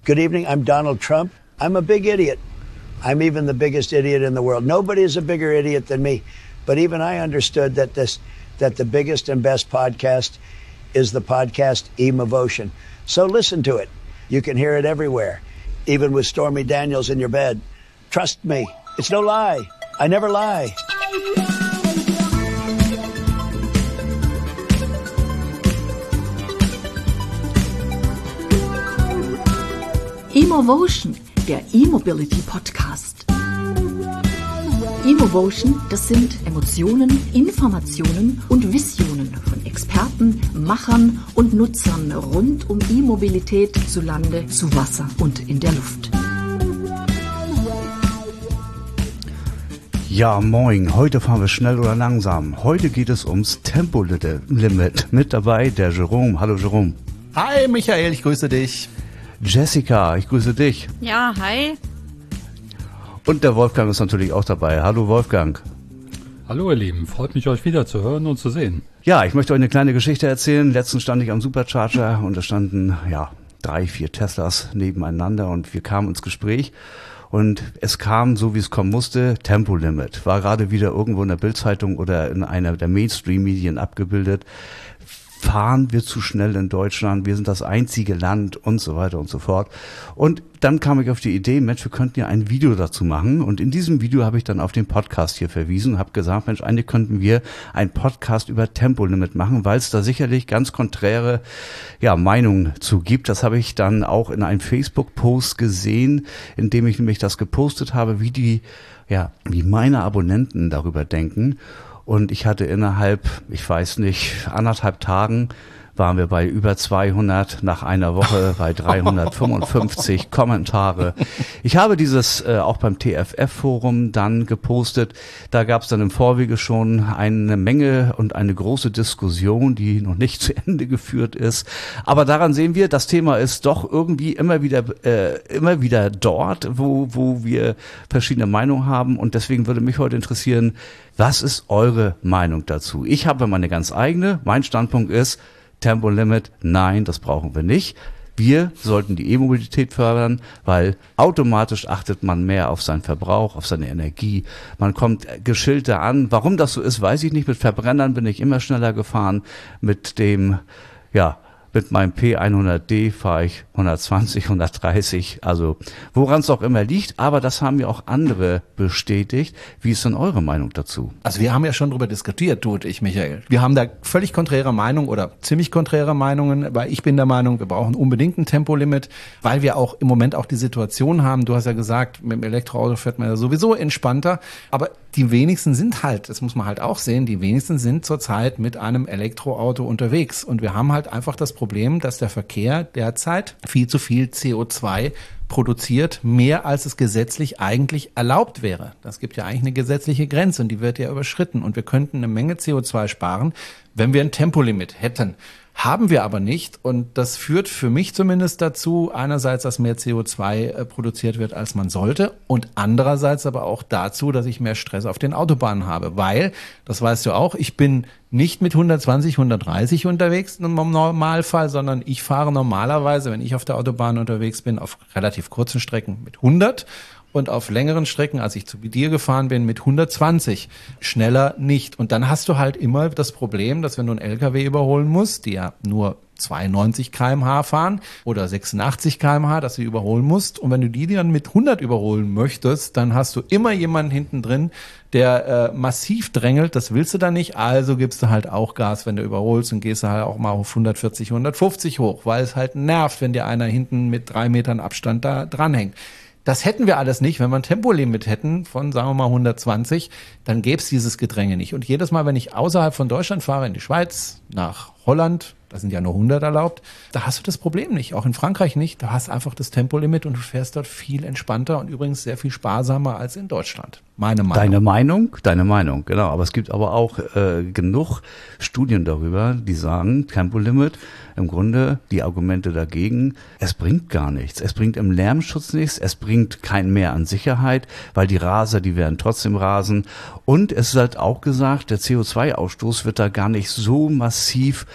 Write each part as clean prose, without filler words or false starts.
Good evening, I'm Donald Trump. I'm a big idiot. I'm even the biggest idiot in the world. Nobody is a bigger idiot than me. But even I understood that the biggest and best podcast is the podcast Emovotion. So listen to it. You can hear it everywhere, even with Stormy Daniels in your bed. Trust me, it's no lie. I never lie. Emovotion, der E-Mobility Podcast. Emovotion, das sind Emotionen, Informationen und Visionen von Experten, Machern und Nutzern rund um E-Mobilität zu Lande, zu Wasser und in der Luft. Ja, moin. Heute fahren wir schnell oder langsam. Heute geht es ums Tempolimit. Mit dabei der Jerome. Hallo Jerome. Hi Michael, ich grüße dich. Jessica, ich grüße dich. Ja, hi. Und der Wolfgang ist natürlich auch dabei. Hallo Wolfgang. Hallo ihr Lieben, freut mich euch wieder zu hören und zu sehen. Ja, ich möchte euch eine kleine Geschichte erzählen. Letztens stand ich am Supercharger und da standen 3, 4 Teslas nebeneinander und wir kamen ins Gespräch. Und es kam, so wie es kommen musste, Tempolimit. War gerade wieder irgendwo in der Bild-Zeitung oder in einer der Mainstream-Medien abgebildet. Fahren wir zu schnell in Deutschland, wir sind das einzige Land und so weiter und so fort. Und dann kam ich auf die Idee, Mensch, wir könnten ja ein Video dazu machen. Und in diesem Video habe ich dann auf den Podcast hier verwiesen und habe gesagt, Mensch, eigentlich könnten wir einen Podcast über Tempolimit machen, weil es da sicherlich ganz konträre Meinungen zu gibt. Das habe ich dann auch in einem Facebook-Post gesehen, in dem ich nämlich das gepostet habe, wie meine Abonnenten darüber denken. Und ich hatte innerhalb, ich weiß nicht, 1,5 Tagen waren wir bei über 200, nach einer Woche bei 355 Kommentare. Ich habe dieses auch beim TFF-Forum dann gepostet. Da gab es dann im Vorwege schon eine Menge und eine große Diskussion, die noch nicht zu Ende geführt ist. Aber daran sehen wir, das Thema ist doch irgendwie immer wieder dort, wo wir verschiedene Meinungen haben. Und deswegen würde mich heute interessieren, was ist eure Meinung dazu? Ich habe meine ganz eigene. Mein Standpunkt ist, Tempolimit, nein, das brauchen wir nicht. Wir sollten die E-Mobilität fördern, weil automatisch achtet man mehr auf seinen Verbrauch, auf seine Energie. Man kommt geschilter an. Warum das so ist, weiß ich nicht. Mit Verbrennern bin ich immer schneller gefahren. Mit meinem P100D fahre ich 120, 130, also woran es auch immer liegt, aber das haben ja auch andere bestätigt. Wie ist denn eure Meinung dazu? Also wir haben ja schon darüber diskutiert, du und ich, Michael. Wir haben da völlig konträre Meinungen oder ziemlich konträre Meinungen, weil ich bin der Meinung, wir brauchen unbedingt ein Tempolimit, weil wir auch im Moment auch die Situation haben, du hast ja gesagt, mit dem Elektroauto fährt man ja sowieso entspannter, aber die wenigsten sind halt, das muss man halt auch sehen, die wenigsten sind zurzeit mit einem Elektroauto unterwegs und wir haben halt einfach das Problem, dass der Verkehr derzeit viel zu viel CO2 produziert, mehr als es gesetzlich eigentlich erlaubt wäre. Das gibt ja eigentlich eine gesetzliche Grenze und die wird ja überschritten und wir könnten eine Menge CO2 sparen, wenn wir ein Tempolimit hätten. Haben wir aber nicht und das führt für mich zumindest dazu, einerseits, dass mehr CO2 produziert wird, als man sollte und andererseits aber auch dazu, dass ich mehr Stress auf den Autobahnen habe, weil, das weißt du auch, ich bin nicht mit 120, 130 unterwegs im Normalfall, sondern ich fahre normalerweise, wenn ich auf der Autobahn unterwegs bin, auf relativ kurzen Strecken mit 100 und auf längeren Strecken, als ich zu dir gefahren bin, mit 120. Schneller nicht. Und dann hast du halt immer das Problem, dass wenn du einen LKW überholen musst, die ja nur 92 km/h fahren oder 86 km/h, dass du überholen musst. Und wenn du die dann mit 100 überholen möchtest, dann hast du immer jemanden hinten drin, der massiv drängelt. Das willst du dann nicht. Also gibst du halt auch Gas, wenn du überholst und gehst du halt auch mal auf 140, 150 hoch, weil es halt nervt, wenn dir einer hinten mit 3 Metern Abstand da dranhängt. Das hätten wir alles nicht, wenn wir ein Tempolimit hätten von, sagen wir mal, 120, dann gäbe es dieses Gedränge nicht. Und jedes Mal, wenn ich außerhalb von Deutschland fahre, in die Schweiz, nach Holland, da sind ja nur 100 erlaubt, da hast du das Problem nicht, auch in Frankreich nicht. Du hast einfach das Tempolimit und du fährst dort viel entspannter und übrigens sehr viel sparsamer als in Deutschland. Meine Meinung. Deine Meinung, genau. Aber es gibt aber auch genug Studien darüber, die sagen, Tempolimit, im Grunde die Argumente dagegen, es bringt gar nichts. Es bringt im Lärmschutz nichts, es bringt kein Mehr an Sicherheit, weil die Raser, die werden trotzdem rasen. Und es ist halt auch gesagt, der CO2-Ausstoß wird da gar nicht so massiv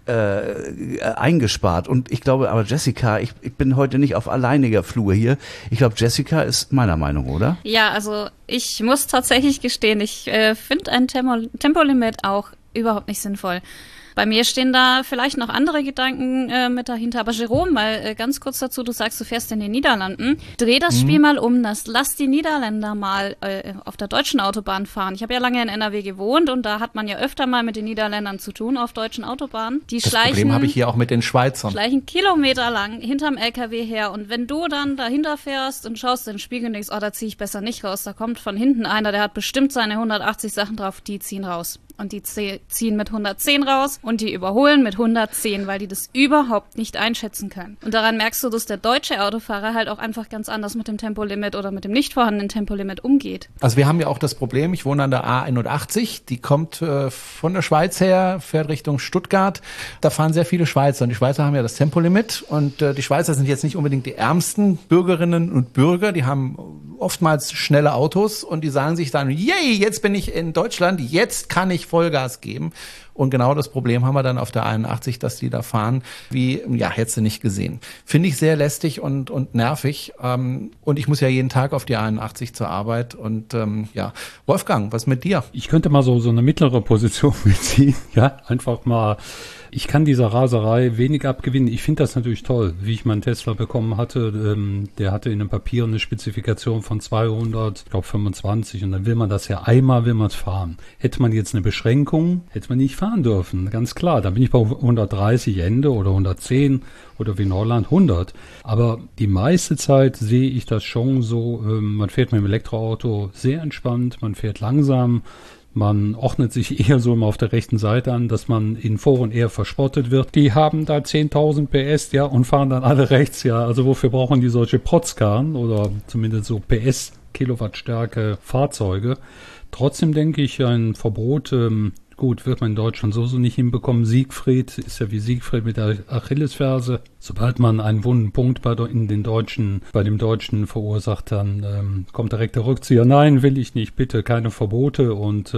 eingespart. Und ich glaube, aber Jessica, ich bin heute nicht auf alleiniger Flur hier. Ich glaube, Jessica ist meiner Meinung, oder? Ja, also ich muss tatsächlich gestehen, ich finde ein Tempolimit auch überhaupt nicht sinnvoll. Bei mir stehen da vielleicht noch andere Gedanken mit dahinter. Aber Jerome, mal ganz kurz dazu, du sagst, du fährst in den Niederlanden. Dreh das Spiel mal um, lass die Niederländer mal auf der deutschen Autobahn fahren. Ich habe ja lange in NRW gewohnt und da hat man ja öfter mal mit den Niederländern zu tun auf deutschen Autobahnen. Die das Problem habe ich hier auch mit den Schweizern. Schleichen kilometerlang hinterm LKW her und wenn du dann dahinter fährst und schaust in den Spiegel und denkst, oh, da ziehe ich besser nicht raus, da kommt von hinten einer, der hat bestimmt seine 180 Sachen drauf, die ziehen raus. Und die ziehen mit 110 raus und die überholen mit 110, weil die das überhaupt nicht einschätzen können. Und daran merkst du, dass der deutsche Autofahrer halt auch einfach ganz anders mit dem Tempolimit oder mit dem nicht vorhandenen Tempolimit umgeht. Also wir haben ja auch das Problem, ich wohne an der A81, die kommt von der Schweiz her, fährt Richtung Stuttgart. Da fahren sehr viele Schweizer und die Schweizer haben ja das Tempolimit und die Schweizer sind jetzt nicht unbedingt die ärmsten Bürgerinnen und Bürger, die haben oftmals schnelle Autos und die sagen sich dann, yay, jetzt bin ich in Deutschland, jetzt kann ich Vollgas geben. Und genau das Problem haben wir dann auf der 81, dass die da fahren, wie, ja, hättest du nicht gesehen. Finde ich sehr lästig und nervig. Und ich muss ja jeden Tag auf die 81 zur Arbeit. Und ja, Wolfgang, was mit dir? Ich könnte mal so eine mittlere Position beziehen. Ja, einfach mal. Ich kann dieser Raserei wenig abgewinnen. Ich finde das natürlich toll, wie ich meinen Tesla bekommen hatte. Der hatte in den Papieren eine Spezifikation von 200, ich glaube 25. Und dann will man das ja einmal, will man es fahren. Hätte man jetzt eine Beschränkung, hätte man nicht fahren dürfen. Ganz klar, dann bin ich bei 130 Ende oder 110 oder wie in Holland 100. Aber die meiste Zeit sehe ich das schon so, man fährt mit dem Elektroauto sehr entspannt, man fährt langsam. Man ordnet sich eher so immer auf der rechten Seite an, dass man in Foren eher verspottet wird. Die haben da 10.000 PS, ja, und fahren dann alle rechts, ja. Also wofür brauchen die solche Protzkarren oder zumindest so PS, Kilowattstärke Fahrzeuge? Trotzdem denke ich, ein Verbot, gut, wird man in Deutschland sowieso nicht hinbekommen. Siegfried ist ja wie Siegfried mit der Achillesferse. Sobald man einen wunden Punkt bei dem Deutschen verursacht, dann kommt direkt der Rückzieher. Nein, will ich nicht, bitte, keine Verbote. Und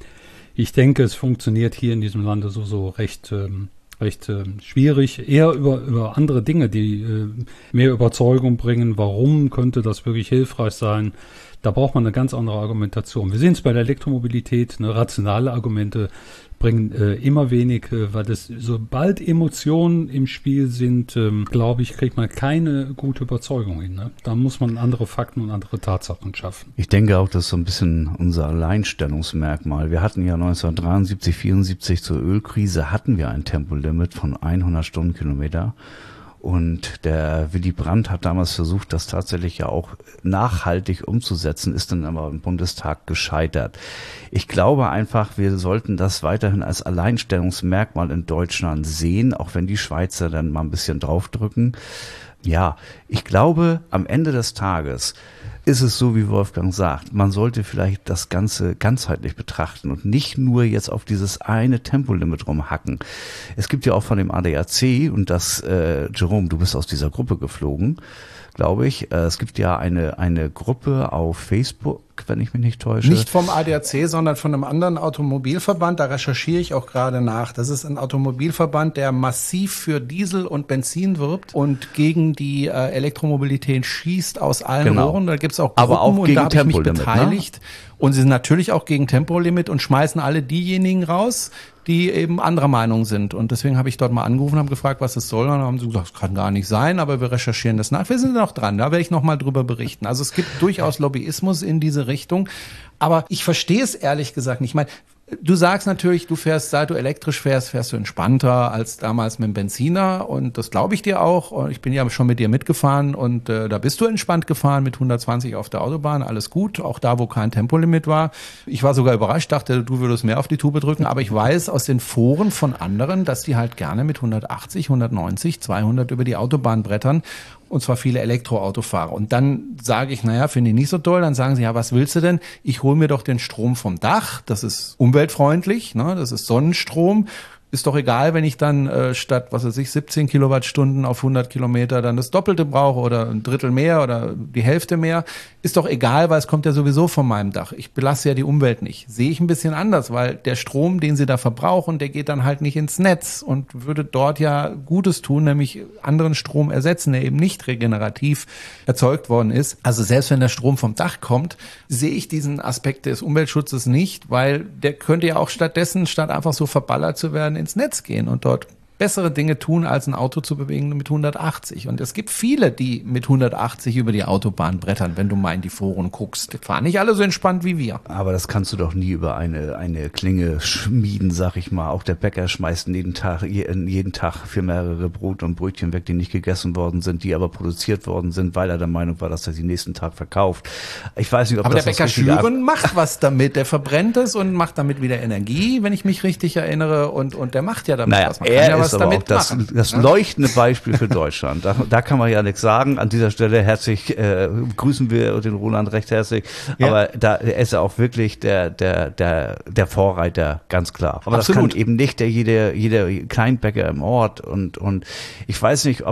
ich denke, es funktioniert hier in diesem Lande so recht schwierig. Eher über andere Dinge, die mehr Überzeugung bringen. Warum könnte das wirklich hilfreich sein? Da braucht man eine ganz andere Argumentation. Wir sehen es bei der Elektromobilität, rationale Argumente bringen immer wenig, weil sobald Emotionen im Spiel sind, glaube ich, kriegt man keine gute Überzeugung hin. Ne? Da muss man andere Fakten und andere Tatsachen schaffen. Ich denke auch, das ist so ein bisschen unser Alleinstellungsmerkmal. Wir hatten ja 1973, 74 zur Ölkrise hatten wir ein Tempolimit von 100 Stundenkilometer. Und der Willy Brandt hat damals versucht, das tatsächlich ja auch nachhaltig umzusetzen, ist dann aber im Bundestag gescheitert. Ich glaube einfach, wir sollten das weiterhin als Alleinstellungsmerkmal in Deutschland sehen, auch wenn die Schweizer dann mal ein bisschen draufdrücken. Ja, ich glaube, am Ende des Tages ist es so, wie Wolfgang sagt, man sollte vielleicht das Ganze ganzheitlich betrachten und nicht nur jetzt auf dieses eine Tempolimit rumhacken. Es gibt ja auch von dem ADAC und das, Jerome, du bist aus dieser Gruppe geflogen, glaube ich. Es gibt ja eine Gruppe auf Facebook, wenn ich mich nicht täusche. Nicht vom ADAC, sondern von einem anderen Automobilverband. Da recherchiere ich auch gerade nach. Das ist ein Automobilverband, der massiv für Diesel und Benzin wirbt und gegen die Elektromobilität schießt aus allen Rohren. Da gibt's auch Gruppen, aber auch gegen und da habe ich mich Tempolimit, beteiligt. Ne? Und sie sind natürlich auch gegen Tempolimit und schmeißen alle diejenigen raus, die eben anderer Meinung sind. Und deswegen habe ich dort mal angerufen und habe gefragt, was es soll. Und dann haben sie gesagt, das kann gar nicht sein, aber wir recherchieren das nach. Wir sind noch dran, da werde ich noch mal drüber berichten. Also es gibt durchaus Lobbyismus in diese Richtung. Aber ich verstehe es ehrlich gesagt nicht. Ich meine, du sagst natürlich, seit du elektrisch fährst du entspannter als damals mit dem Benziner. Und das glaube ich dir auch. Ich bin ja schon mit dir mitgefahren und da bist du entspannt gefahren mit 120 auf der Autobahn. Alles gut, auch da, wo kein Tempolimit war. Ich war sogar überrascht, dachte, du würdest mehr auf die Tube drücken. Aber ich weiß aus den Foren von anderen, dass die halt gerne mit 180, 190, 200 über die Autobahn brettern. Und zwar viele Elektroautofahrer. Und dann sage ich, finde ich nicht so toll. Dann sagen sie, ja, was willst du denn? Ich hole mir doch den Strom vom Dach. Das ist umweltfreundlich, ne? Das ist Sonnenstrom. Ist doch egal, wenn ich dann statt, 17 Kilowattstunden auf 100 Kilometer dann das Doppelte brauche oder ein Drittel mehr oder die Hälfte mehr. Ist doch egal, weil es kommt ja sowieso von meinem Dach. Ich belasse ja die Umwelt nicht. Sehe ich ein bisschen anders, weil der Strom, den sie da verbrauchen, der geht dann halt nicht ins Netz und würde dort ja Gutes tun, nämlich anderen Strom ersetzen, der eben nicht regenerativ erzeugt worden ist. Also selbst wenn der Strom vom Dach kommt, sehe ich diesen Aspekt des Umweltschutzes nicht, weil der könnte ja auch stattdessen, statt einfach so verballert zu werden, ins Netz gehen und dort bessere Dinge tun, als ein Auto zu bewegen mit 180. Und es gibt viele, die mit 180 über die Autobahn brettern, wenn du mal in die Foren guckst. Die fahren nicht alle so entspannt wie wir. Aber das kannst du doch nie über eine Klinge schmieden, sag ich mal. Auch der Bäcker schmeißt jeden Tag für mehrere Brot und Brötchen weg, die nicht gegessen worden sind, die aber produziert worden sind, weil er der Meinung war, dass er sie nächsten Tag verkauft. Ich weiß nicht, ob aber das der Bäcker Schüren macht was damit. Der verbrennt es und macht damit wieder Energie, wenn ich mich richtig erinnere. Und der macht ja damit was. Man kann ja was aber damit auch das leuchtende Beispiel für Deutschland. Da kann man ja nichts sagen. An dieser Stelle herzlich grüßen wir den Roland recht herzlich. Ja. Aber da ist er auch wirklich der Vorreiter, ganz klar. Aber Absolut. Das kann eben nicht jeder Kleinbäcker im Ort. Und ich weiß nicht,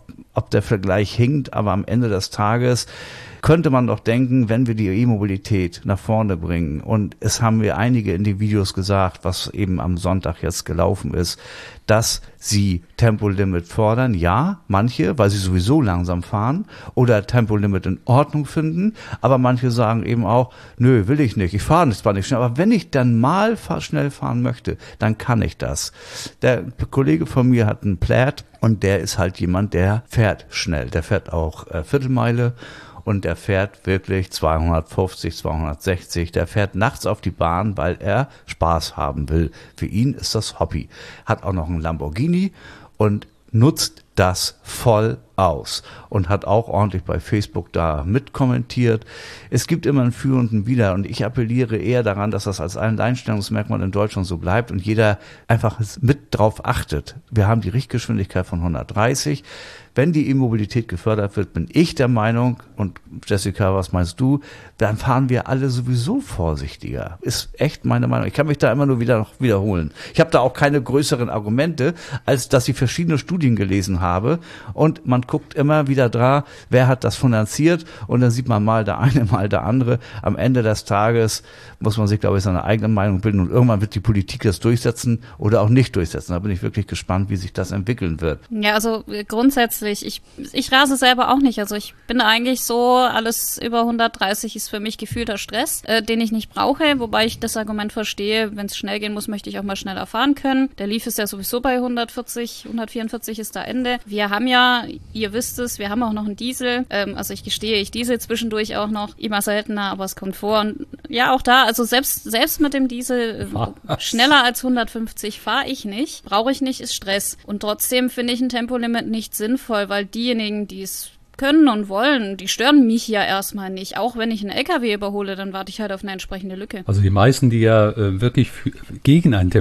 ob der Vergleich hinkt, aber am Ende des Tages könnte man doch denken, wenn wir die E-Mobilität nach vorne bringen, und es haben wir einige in den Videos gesagt, was eben am Sonntag jetzt gelaufen ist, dass sie Tempolimit fordern, ja, manche, weil sie sowieso langsam fahren oder Tempolimit in Ordnung finden, aber manche sagen eben auch, nö, will ich nicht, ich fahre zwar nicht schnell, aber wenn ich dann mal schnell fahren möchte, dann kann ich das. Der Kollege von mir hat einen Plaid und der ist halt jemand, der fährt schnell, der fährt auch Viertelmeile. Und der fährt wirklich 250, 260. Der fährt nachts auf die Bahn, weil er Spaß haben will. Für ihn ist das Hobby. Hat auch noch einen Lamborghini und nutzt das voll aus und hat auch ordentlich bei Facebook da mitkommentiert. Es gibt immer einen Für und ein Wider und ich appelliere eher daran, dass das als Alleinstellungsmerkmal in Deutschland so bleibt und jeder einfach mit drauf achtet. Wir haben die Richtgeschwindigkeit von 130. Wenn die E-Mobilität gefördert wird, bin ich der Meinung, und Jessica, was meinst du, dann fahren wir alle sowieso vorsichtiger. Ist echt meine Meinung. Ich kann mich da immer nur wiederholen. Ich habe da auch keine größeren Argumente, als dass ich verschiedene Studien gelesen habe und man guckt immer wieder dran, wer hat das finanziert und dann sieht man mal der eine, mal der andere. Am Ende des Tages muss man sich, glaube ich, seine eigene Meinung bilden und irgendwann wird die Politik das durchsetzen oder auch nicht durchsetzen. Da bin ich wirklich gespannt, wie sich das entwickeln wird. Ja, also grundsätzlich, ich rase selber auch nicht. Also ich bin eigentlich so, alles über 130 ist für mich gefühlter Stress, den ich nicht brauche, wobei ich das Argument verstehe, wenn es schnell gehen muss, möchte ich auch mal schneller fahren können. Der Leaf ist ja sowieso bei 140, 144 ist da Ende. Wir haben ja, ihr wisst es, wir haben auch noch einen Diesel. Also ich gestehe, ich diesel zwischendurch auch noch, immer seltener, aber es kommt vor. Und ja, auch da, also selbst mit dem Diesel schneller als 150 fahre ich nicht, brauche ich nicht, ist Stress. Und trotzdem finde ich ein Tempolimit nicht sinnvoll, weil diejenigen, die es können und wollen, die stören mich ja erstmal nicht. Auch wenn ich einen LKW überhole, dann warte ich halt auf eine entsprechende Lücke. Also die meisten, die ja wirklich gegen ein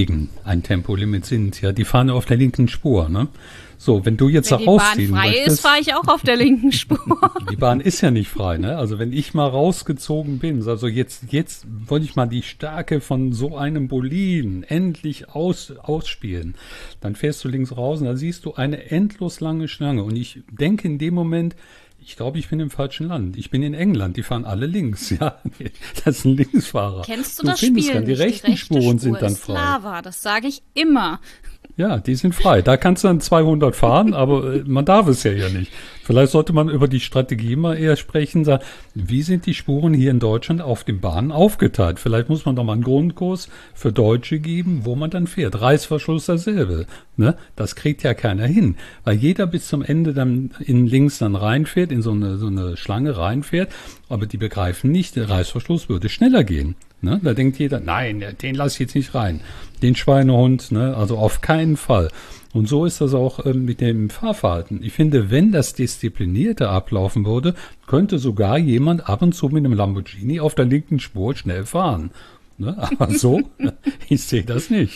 Tempolimit sind, ja, die fahren auf der linken Spur, ne? So, wenn du jetzt da rausziehen möchtest. Wenn die Bahn frei ist, fahre ich auch auf der linken Spur. Die Bahn ist ja nicht frei, ne? Also wenn ich mal rausgezogen bin, also jetzt wollte ich mal die Stärke von so einem Boliden endlich ausspielen, dann fährst du links raus und dann siehst du eine endlos lange Schlange und ich denke in dem Moment, ich glaube, ich bin im falschen Land. Ich bin in England. Die fahren alle links. Ja, das sind Linksfahrer. Kennst du das Spiel dann, die rechten Spuren sind dann frei. Lava, das sage ich immer. Ja, die sind frei. Da kannst du dann 200 fahren, aber man darf es ja nicht. Vielleicht sollte man über die Strategie mal eher sprechen, sagen, wie sind die Spuren hier in Deutschland auf den Bahnen aufgeteilt? Vielleicht muss man doch mal einen Grundkurs für Deutsche geben, wo man dann fährt. Reißverschluss dasselbe. Ne? Das kriegt ja keiner hin, weil jeder bis zum Ende dann in links dann reinfährt, in so eine Schlange reinfährt, aber die begreifen nicht, der Reißverschluss würde schneller gehen. Ne? Da denkt jeder, nein, den lass ich jetzt nicht rein. Den Schweinehund, ne? Also auf keinen Fall. Und so ist das auch mit dem Fahrverhalten. Ich finde, wenn das disziplinierter ablaufen würde, könnte sogar jemand ab und zu mit einem Lamborghini auf der linken Spur schnell fahren. Ne? Aber so, ich sehe das nicht.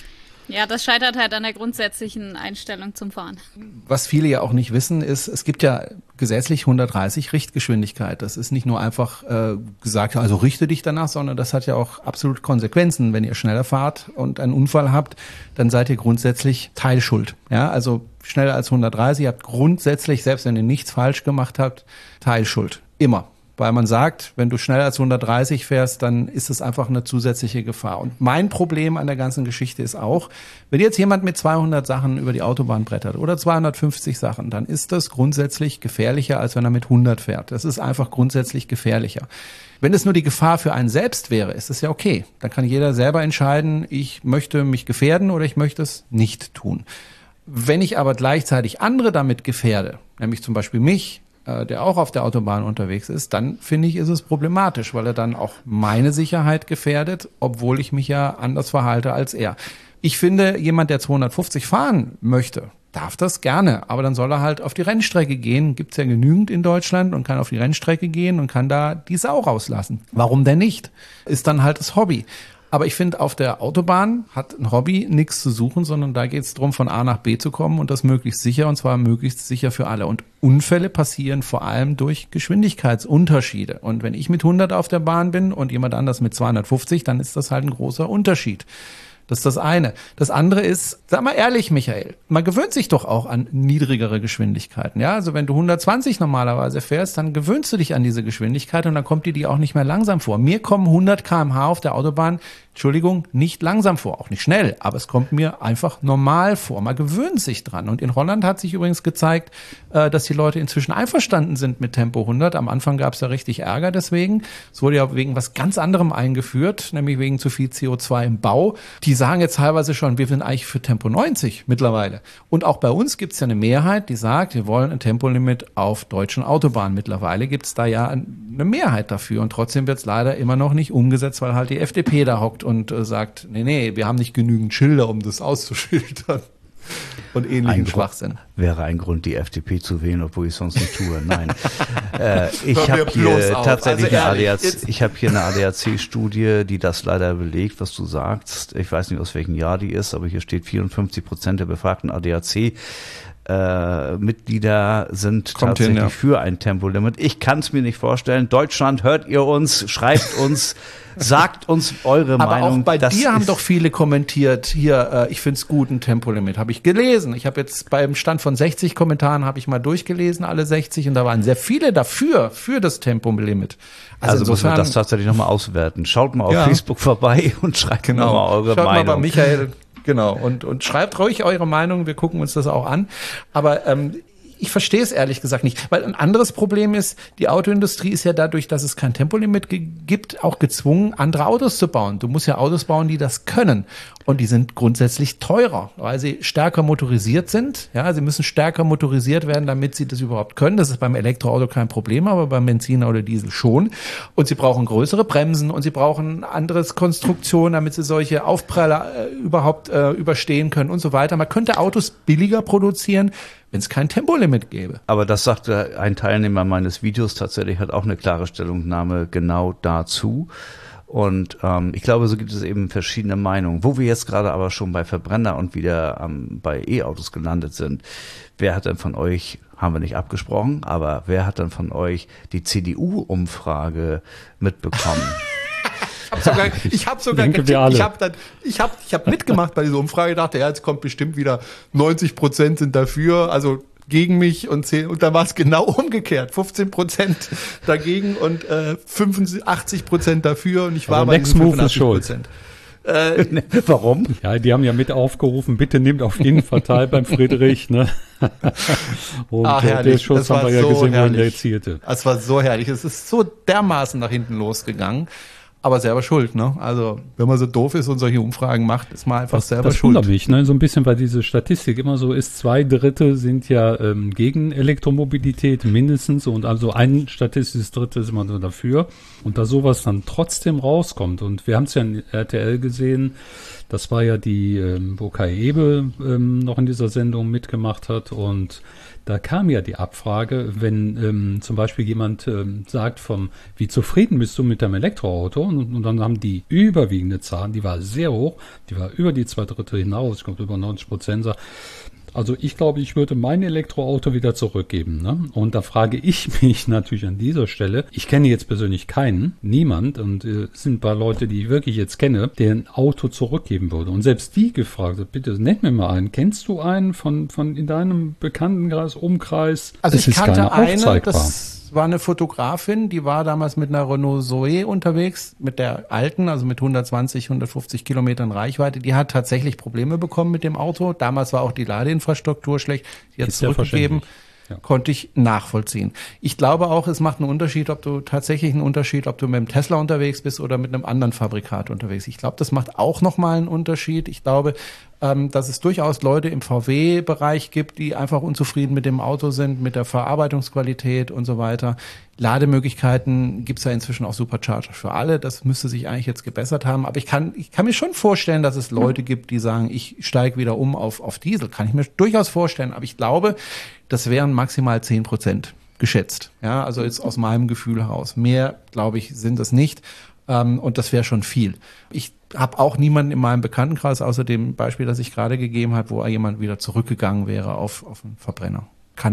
Ja, das scheitert halt an der grundsätzlichen Einstellung zum Fahren. Was viele ja auch nicht wissen, ist, es gibt ja gesetzlich 130 Richtgeschwindigkeit. Das ist nicht nur einfach gesagt, also richte dich danach, sondern das hat ja auch absolut Konsequenzen. Wenn ihr schneller fahrt und einen Unfall habt, dann seid ihr grundsätzlich Teilschuld. Ja, also schneller als 130, ihr habt grundsätzlich, selbst wenn ihr nichts falsch gemacht habt, Teilschuld. Immer. Weil man sagt, wenn du schneller als 130 fährst, dann ist es einfach eine zusätzliche Gefahr. Und mein Problem an der ganzen Geschichte ist auch, wenn jetzt jemand mit 200 Sachen über die Autobahn brettert oder 250 Sachen, dann ist das grundsätzlich gefährlicher, als wenn er mit 100 fährt. Das ist einfach grundsätzlich gefährlicher. Wenn es nur die Gefahr für einen selbst wäre, ist es ja okay. Dann kann jeder selber entscheiden, ich möchte mich gefährden oder ich möchte es nicht tun. Wenn ich aber gleichzeitig andere damit gefährde, nämlich zum Beispiel mich, der auch auf der Autobahn unterwegs ist, dann finde ich, ist es problematisch, weil er dann auch meine Sicherheit gefährdet, obwohl ich mich ja anders verhalte als er. Ich finde, jemand, der 250 fahren möchte, darf das gerne, aber dann soll er halt auf die Rennstrecke gehen. Gibt's ja genügend in Deutschland und kann auf die Rennstrecke gehen und kann da die Sau rauslassen. Warum denn nicht? Ist dann halt das Hobby. Aber ich finde, auf der Autobahn hat ein Hobby nichts zu suchen, sondern da geht es darum, von A nach B zu kommen und das möglichst sicher, und zwar möglichst sicher für alle. Und Unfälle passieren vor allem durch Geschwindigkeitsunterschiede. Und wenn ich mit 100 auf der Bahn bin und jemand anders mit 250, dann ist das halt ein großer Unterschied. Das ist das eine. Das andere ist, sag mal ehrlich, Michael, man gewöhnt sich doch auch an niedrigere Geschwindigkeiten. Ja, also wenn du 120 normalerweise fährst, dann gewöhnst du dich an diese Geschwindigkeit und dann kommt dir die auch nicht mehr langsam vor. Mir kommen 100 km/h auf der Autobahn, Entschuldigung, nicht langsam vor, auch nicht schnell, aber es kommt mir einfach normal vor. Man gewöhnt sich dran. Und in Holland hat sich übrigens gezeigt, dass die Leute inzwischen einverstanden sind mit Tempo 100. Am Anfang gab es ja richtig Ärger deswegen. Es wurde ja wegen was ganz anderem eingeführt, nämlich wegen zu viel CO2 im Bau. Die sagen jetzt teilweise schon, wir sind eigentlich für Tempo 90 mittlerweile. Und auch bei uns gibt es ja eine Mehrheit, die sagt, wir wollen ein Tempolimit auf deutschen Autobahnen. Mittlerweile gibt es da ja eine Mehrheit dafür. Und trotzdem wird es leider immer noch nicht umgesetzt, weil halt die FDP da hockt und sagt, nee, wir haben nicht genügend Schilder, um das auszuschildern. Und ähnlichen Schwachsinn. Wäre ein Grund, die FDP zu wählen, obwohl ich es sonst nicht tue. Nein. Ich habe hier tatsächlich eine ADAC-Studie, die das leider belegt, was du sagst. Ich weiß nicht, aus welchem Jahr die ist, aber hier steht 54% der befragten ADAC Mitglieder sind tatsächlich für ein Tempolimit. Ich kann es mir nicht vorstellen. Deutschland, hört ihr uns, schreibt uns, sagt uns eure Meinung. Aber auch bei dir haben doch viele kommentiert, hier, ich find's gut, ein Tempolimit. Habe ich gelesen. Ich habe jetzt beim Stand von 60 Kommentaren, habe ich mal durchgelesen, alle 60, und da waren sehr viele dafür, für das Tempolimit. Also müssen wir das tatsächlich nochmal auswerten. Schaut mal auf Facebook vorbei und schreibt nochmal eure Meinung. Schaut mal bei Michael. Genau, und schreibt ruhig eure Meinung, wir gucken uns das auch an. Aber ich verstehe es ehrlich gesagt nicht, weil ein anderes Problem ist, die Autoindustrie ist ja dadurch, dass es kein Tempolimit gibt, auch gezwungen, andere Autos zu bauen. Du musst ja Autos bauen, die das können. Und die sind grundsätzlich teurer, weil sie stärker motorisiert sind. Ja, sie müssen stärker motorisiert werden, damit sie das überhaupt können. Das ist beim Elektroauto kein Problem, aber beim Benziner oder Diesel schon. Und sie brauchen größere Bremsen und sie brauchen anderes Konstruktion, damit sie solche Aufprall überhaupt überstehen können und so weiter. Man könnte Autos billiger produzieren, wenn es kein Tempolimit gäbe. Aber das sagte ein Teilnehmer meines Videos tatsächlich, hat auch eine klare Stellungnahme genau dazu. Und ich glaube, so gibt es eben verschiedene Meinungen. Wo wir jetzt gerade aber schon bei Verbrenner und wieder bei E-Autos gelandet sind, wer hat denn von euch, haben wir nicht abgesprochen, aber wer hat denn von euch die CDU-Umfrage mitbekommen? Ich habe mitgemacht bei dieser Umfrage, dachte, ja, jetzt kommt bestimmt wieder 90% sind dafür, also gegen mich und dann war es genau umgekehrt. 15% dagegen und 85% dafür und ich war bei diesen 85%. Warum? Ja, die haben ja mit aufgerufen, bitte nehmt auf jeden Fall teil beim Friedrich, ne? Und der Schuss haben wir ja gesehen, wo er erzielte. Es war so herrlich. Es ist so dermaßen nach hinten losgegangen. Aber selber schuld, ne? Also, wenn man so doof ist und solche Umfragen macht, ist man einfach selber schuld. Das wundert mich, ne? So ein bisschen, weil diese Statistik immer so ist, 2/3 sind ja gegen Elektromobilität mindestens und also ein statistisches Drittel ist immer so dafür. Und da sowas dann trotzdem rauskommt, und wir haben es ja in RTL gesehen, das war ja die, wo Kai Ebel noch in dieser Sendung mitgemacht hat, und Da kam ja die Abfrage, wenn zum Beispiel jemand sagt, wie zufrieden bist du mit deinem Elektroauto? Und dann haben die überwiegende Zahlen, die war sehr hoch, die war über die 2/3 hinaus, ich glaube über 90%. Also ich glaube, ich würde mein Elektroauto wieder zurückgeben. Ne? Und da frage ich mich natürlich an dieser Stelle, ich kenne jetzt persönlich niemand, und es sind ein paar Leute, die ich wirklich jetzt kenne, der ein Auto zurückgeben würde. Und selbst die gefragt hat, bitte nenn mir mal einen. Kennst du einen von in deinem Bekanntenkreis, Umkreis? Also ich kannte eine, das war eine Fotografin, die war damals mit einer Renault Zoe unterwegs, mit der alten, also mit 120, 150 Kilometern Reichweite. Die hat tatsächlich Probleme bekommen mit dem Auto. Damals war auch die Ladeinfrastruktur schlecht. Die hat es zurückgegeben. Ja. Konnte ich nachvollziehen. Ich glaube auch, es macht einen Unterschied, ob du mit dem Tesla unterwegs bist oder mit einem anderen Fabrikat unterwegs. Ich glaube, das macht auch nochmal einen Unterschied. Ich glaube, dass es durchaus Leute im VW-Bereich gibt, die einfach unzufrieden mit dem Auto sind, mit der Verarbeitungsqualität und so weiter. Lademöglichkeiten gibt es ja inzwischen auch Supercharger für alle. Das müsste sich eigentlich jetzt gebessert haben. Aber ich kann mir schon vorstellen, dass es Leute gibt, die sagen, ich steige wieder um auf Diesel. Kann ich mir durchaus vorstellen. Aber ich glaube, das wären maximal 10% geschätzt. Ja, also jetzt aus meinem Gefühl heraus. Mehr, glaube ich, sind es nicht. Und das wäre schon viel. Ich habe auch niemanden in meinem Bekanntenkreis, außer dem Beispiel, das ich gerade gegeben habe, wo jemand wieder zurückgegangen wäre auf einen Verbrenner.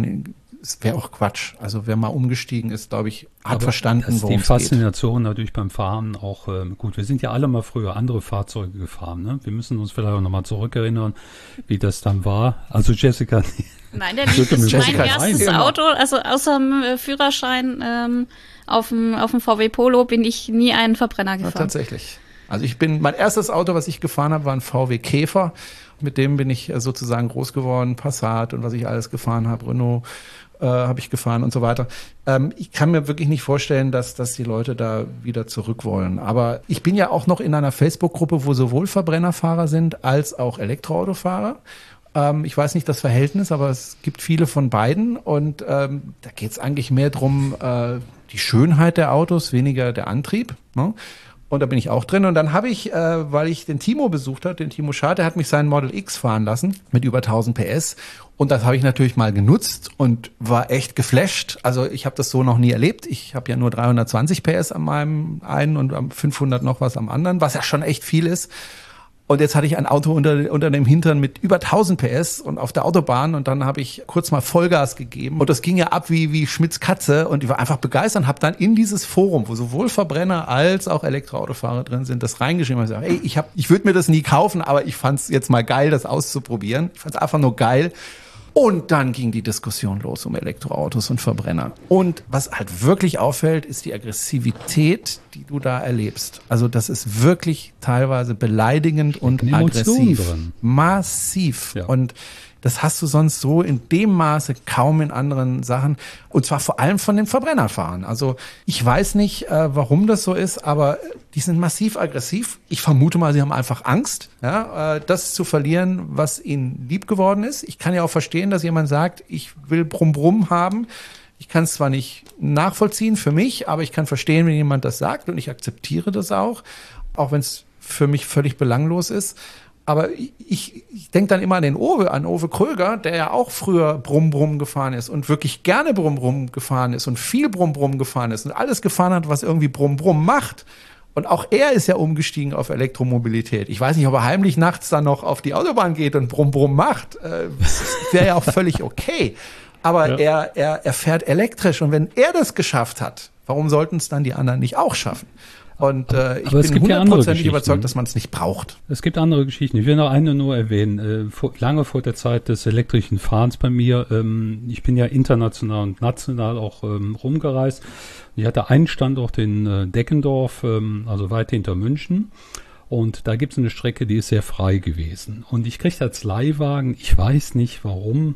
Es wäre auch Quatsch. Also wer mal umgestiegen ist, glaube ich, hat verstanden, worum es geht. Die Faszination natürlich beim Fahren auch, gut, wir sind ja alle mal früher andere Fahrzeuge gefahren. Ne? Wir müssen uns vielleicht auch nochmal zurückerinnern, wie das dann war. Also Jessica... Nein, der Lied ist mein erstes Auto, also außer dem Führerschein auf dem VW Polo bin ich nie einen Verbrenner gefahren. Ja, tatsächlich. Also mein erstes Auto, was ich gefahren habe, war ein VW Käfer. Mit dem bin ich sozusagen groß geworden, Passat und was ich alles gefahren habe, Renault habe ich gefahren und so weiter. Ich kann mir wirklich nicht vorstellen, dass die Leute da wieder zurück wollen. Aber ich bin ja auch noch in einer Facebook-Gruppe, wo sowohl Verbrennerfahrer sind als auch Elektroautofahrer. Ich weiß nicht das Verhältnis, aber es gibt viele von beiden und da geht es eigentlich mehr drum, die Schönheit der Autos, weniger der Antrieb. Ne? Und da bin ich auch drin. Und dann habe ich, weil ich den Timo besucht habe, den Timo Schad, der hat mich seinen Model X fahren lassen mit über 1000 PS. Und das habe ich natürlich mal genutzt und war echt geflasht. Also ich habe das so noch nie erlebt. Ich habe ja nur 320 PS an meinem einen und 500 noch was am anderen, was ja schon echt viel ist. Und jetzt hatte ich ein Auto unter dem Hintern mit über 1000 PS und auf der Autobahn und dann habe ich kurz mal Vollgas gegeben und das ging ja ab wie Schmitz Katze und ich war einfach begeistert und habe dann in dieses Forum, wo sowohl Verbrenner als auch Elektroautofahrer drin sind, das reingeschrieben und gesagt, ey, ich würde mir das nie kaufen, aber ich fand es jetzt mal geil, das auszuprobieren. Ich fand es einfach nur geil. Und dann ging die Diskussion los um Elektroautos und Verbrenner. Und was halt wirklich auffällt, ist die Aggressivität, die du da erlebst. Also das ist wirklich teilweise beleidigend und aggressiv. Drin. Massiv. Ja. Und das hast du sonst so in dem Maße kaum in anderen Sachen. Und zwar vor allem von den Verbrennerfahrern. Also ich weiß nicht, warum das so ist, aber die sind massiv aggressiv. Ich vermute mal, sie haben einfach Angst, ja, das zu verlieren, was ihnen lieb geworden ist. Ich kann ja auch verstehen, dass jemand sagt, ich will Brumm-Brumm haben. Ich kann es zwar nicht nachvollziehen für mich, aber ich kann verstehen, wenn jemand das sagt und ich akzeptiere das auch wenn es für mich völlig belanglos ist. Aber ich denke dann immer an Uwe Kröger, der ja auch früher Brumm-Brumm gefahren ist und wirklich gerne Brumm-Brumm gefahren ist und viel Brumm-Brumm gefahren ist und alles gefahren hat, was irgendwie Brumm-Brumm macht. Und auch er ist ja umgestiegen auf Elektromobilität. Ich weiß nicht, ob er heimlich nachts dann noch auf die Autobahn geht und Brumm-Brumm macht. Wäre ja auch völlig okay. Aber ja. Er fährt elektrisch. Und wenn er das geschafft hat, warum sollten es dann die anderen nicht auch schaffen? Und ich bin 100% überzeugt, dass man es nicht braucht. Es gibt andere Geschichten. Ich will noch eine nur erwähnen. Lange vor der Zeit des elektrischen Fahrens bei mir. Ich bin ja international und national auch rumgereist. Ich hatte einen Standort in Deckendorf, also weit hinter München. Und da gibt es eine Strecke, die ist sehr frei gewesen. Und ich kriegte als Leihwagen, ich weiß nicht warum,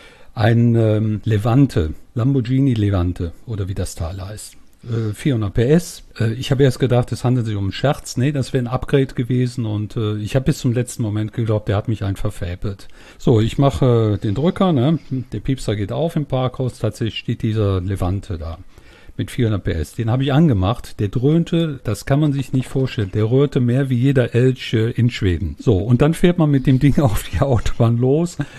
ein Levante, Lamborghini Levante oder wie das Teil heißt. 400 PS. Ich habe erst gedacht, es handelt sich um einen Scherz. Nee, das wäre ein Upgrade gewesen und ich habe bis zum letzten Moment geglaubt, der hat mich einfach verfäbelt. So, ich mache den Drücker, ne? Der Piepser geht auf im Parkhaus. Tatsächlich steht dieser Levante da mit 400 PS. Den habe ich angemacht. Der dröhnte, das kann man sich nicht vorstellen. Der rührte mehr wie jeder Elch in Schweden. So, und dann fährt man mit dem Ding auf die Autobahn los.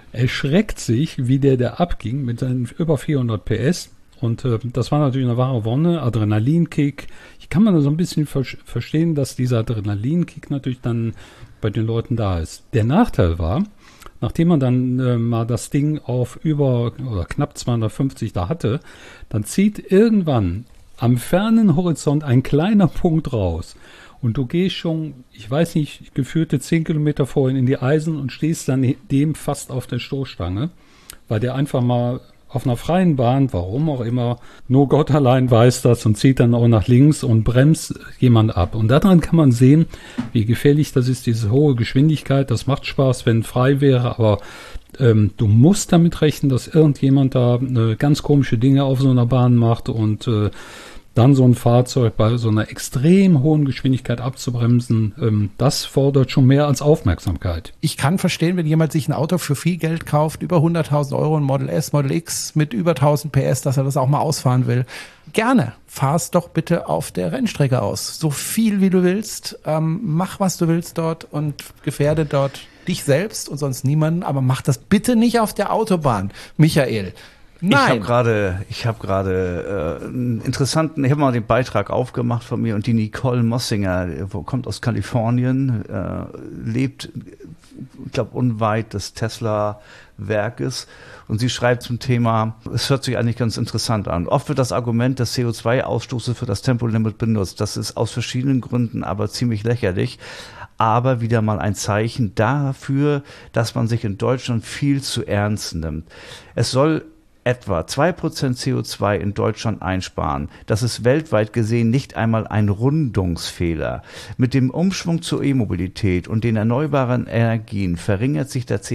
erschreckt sich, wie der abging mit seinen über 400 PS. Und das war natürlich eine wahre Wonne, Adrenalinkick. Ich kann man so ein bisschen verstehen, dass dieser Adrenalinkick natürlich dann bei den Leuten da ist. Der Nachteil war, nachdem man dann mal das Ding auf über oder knapp 250 da hatte, dann zieht irgendwann am fernen Horizont ein kleiner Punkt raus. Und du gehst schon, ich weiß nicht, geführte 10 Kilometer vorhin in die Eisen und stehst dann dem fast auf der Stoßstange, weil der einfach mal auf einer freien Bahn, warum auch immer, nur Gott allein weiß das und zieht dann auch nach links und bremst jemand ab. Und daran kann man sehen, wie gefährlich das ist, diese hohe Geschwindigkeit. Das macht Spaß, wenn frei wäre, aber du musst damit rechnen, dass irgendjemand da ganz komische Dinge auf so einer Bahn macht und dann so ein Fahrzeug bei so einer extrem hohen Geschwindigkeit abzubremsen, das fordert schon mehr als Aufmerksamkeit. Ich kann verstehen, wenn jemand sich ein Auto für viel Geld kauft, über 100.000 Euro, ein Model S, Model X mit über 1.000 PS, dass er das auch mal ausfahren will. Gerne, fahr's doch bitte auf der Rennstrecke aus. So viel wie du willst, mach was du willst dort und gefährde dort dich selbst und sonst niemanden, aber mach das bitte nicht auf der Autobahn, Michael. Nein. Ich habe gerade einen interessanten, ich habe mal den Beitrag aufgemacht von mir und die Nicole Mossinger, kommt aus Kalifornien, lebt, ich glaube, unweit des Tesla-Werkes und sie schreibt zum Thema, es hört sich eigentlich ganz interessant an. Oft wird das Argument des CO2-Ausstoßes für das Tempolimit benutzt. Das ist aus verschiedenen Gründen aber ziemlich lächerlich. Aber wieder mal ein Zeichen dafür, dass man sich in Deutschland viel zu ernst nimmt. Es soll etwa 2% CO2 in Deutschland einsparen. Das ist weltweit gesehen nicht einmal ein Rundungsfehler. Mit dem Umschwung zur E-Mobilität und den erneuerbaren Energien verringert sich der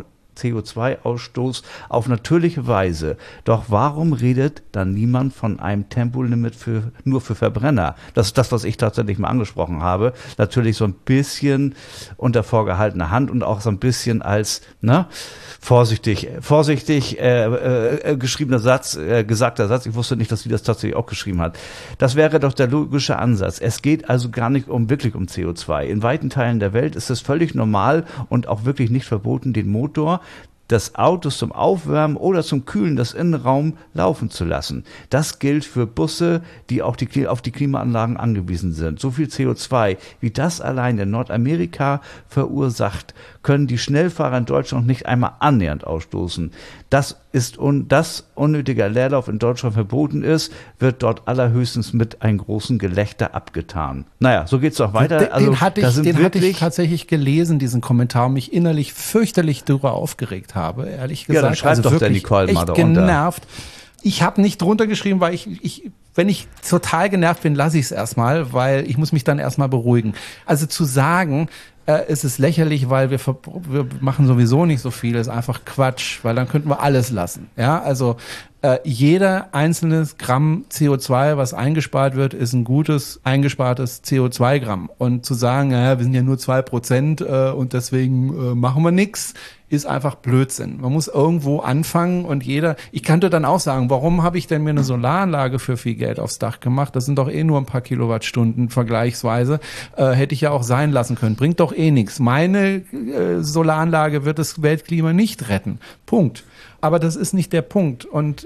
CO2-Ausstoß auf natürliche Weise. Doch warum redet dann niemand von einem Tempolimit nur für Verbrenner? Das ist das, was ich tatsächlich mal angesprochen habe. Natürlich so ein bisschen unter vorgehaltener Hand und auch so ein bisschen als, vorsichtig geschriebener Satz, gesagter Satz. Ich wusste nicht, dass sie das tatsächlich auch geschrieben hat. Das wäre doch der logische Ansatz. Es geht also gar nicht wirklich um CO2. In weiten Teilen der Welt ist es völlig normal und auch wirklich nicht verboten, den Motor des Autos zum Aufwärmen oder zum Kühlen des Innenraums laufen zu lassen. Das gilt für Busse, die auch auf die Klimaanlagen angewiesen sind. So viel CO2, wie das allein in Nordamerika verursacht, können die Schnellfahrer in Deutschland nicht einmal annähernd ausstoßen. Das unnötiger Leerlauf in Deutschland verboten ist, wird dort allerhöchstens mit einem großen Gelächter abgetan. Naja, so geht's doch weiter. Den hatte ich tatsächlich gelesen, diesen Kommentar, und mich innerlich fürchterlich darüber aufgeregt habe, ehrlich gesagt. Ja, dann schreibt doch der Nicole mal darunter. Genervt. Ich habe nicht drunter geschrieben, weil wenn ich total genervt bin, lasse ich es erstmal, weil ich muss mich dann erstmal beruhigen. Also zu sagen, es ist lächerlich, weil wir machen sowieso nicht so viel, ist einfach Quatsch, weil dann könnten wir alles lassen. Ja, also jeder einzelne Gramm CO2, was eingespart wird, ist ein gutes eingespartes CO2-Gramm. Und zu sagen, wir sind ja nur 2% und deswegen machen wir nichts, ist einfach Blödsinn. Man muss irgendwo anfangen und ich könnte dann auch sagen, warum habe ich denn mir eine Solaranlage für viel Geld aufs Dach gemacht? Das sind doch nur ein paar Kilowattstunden vergleichsweise. Hätte ich ja auch sein lassen können. Bringt doch nichts. Meine Solaranlage wird das Weltklima nicht retten. Punkt. Aber das ist nicht der Punkt. Und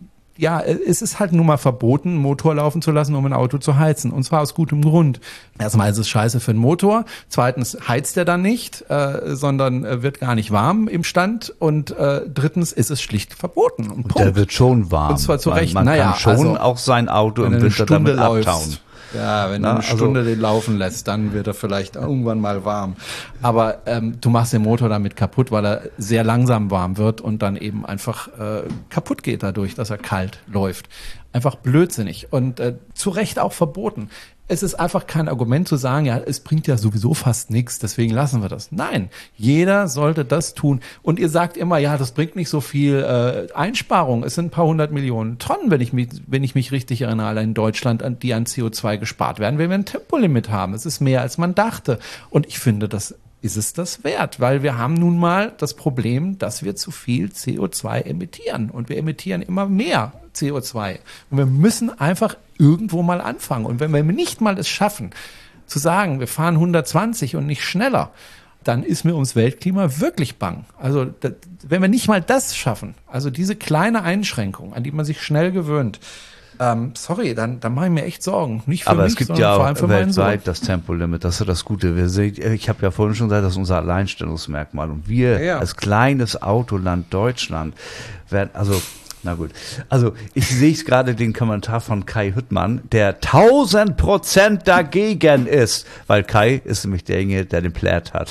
es ist halt nun mal verboten, einen Motor laufen zu lassen, um ein Auto zu heizen. Und zwar aus gutem Grund. Erstmal ist es scheiße für den Motor. Zweitens heizt er dann nicht, sondern wird gar nicht warm im Stand. Und drittens ist es schlicht verboten. Und der wird schon warm. Und zwar zu Recht. Man kann schon auch sein Auto im Winter damit abtauen. Ja, wenn du eine Stunde den laufen lässt, dann wird er vielleicht irgendwann mal warm. Aber du machst den Motor damit kaputt, weil er sehr langsam warm wird und dann eben einfach kaputt geht dadurch, dass er kalt läuft. Einfach blödsinnig und zu Recht auch verboten. Es ist einfach kein Argument zu sagen, ja, es bringt ja sowieso fast nichts, deswegen lassen wir das. Nein, jeder sollte das tun. Und ihr sagt immer, ja, das bringt nicht so viel Einsparung. Es sind ein paar 100 Millionen Tonnen, wenn ich mich richtig erinnere, allein in Deutschland, die an CO2 gespart werden, wenn wir ein Tempolimit haben. Es ist mehr, als man dachte. Und ich finde, ist es das wert, weil wir haben nun mal das Problem, dass wir zu viel CO2 emittieren und wir emittieren immer mehr CO2 und wir müssen einfach irgendwo mal anfangen und wenn wir nicht mal es schaffen, zu sagen, wir fahren 120 und nicht schneller, dann ist mir ums Weltklima wirklich bang. Also wenn wir nicht mal das schaffen, also diese kleine Einschränkung, an die man sich schnell gewöhnt, dann mache ich mir echt Sorgen. Nicht für Aber mich, es gibt sondern ja vor auch allem für meinen Sohn. weltweit das Tempolimit, das ist ja das Gute. Ich habe ja vorhin schon gesagt, das ist unser Alleinstellungsmerkmal. Und wir als kleines Autoland Deutschland werden, na gut. Also ich sehe gerade den Kommentar von Kai Hüttmann, der 1000% dagegen ist, weil Kai ist nämlich derjenige, der den Plärt hat.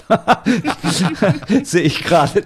Sehe ich gerade.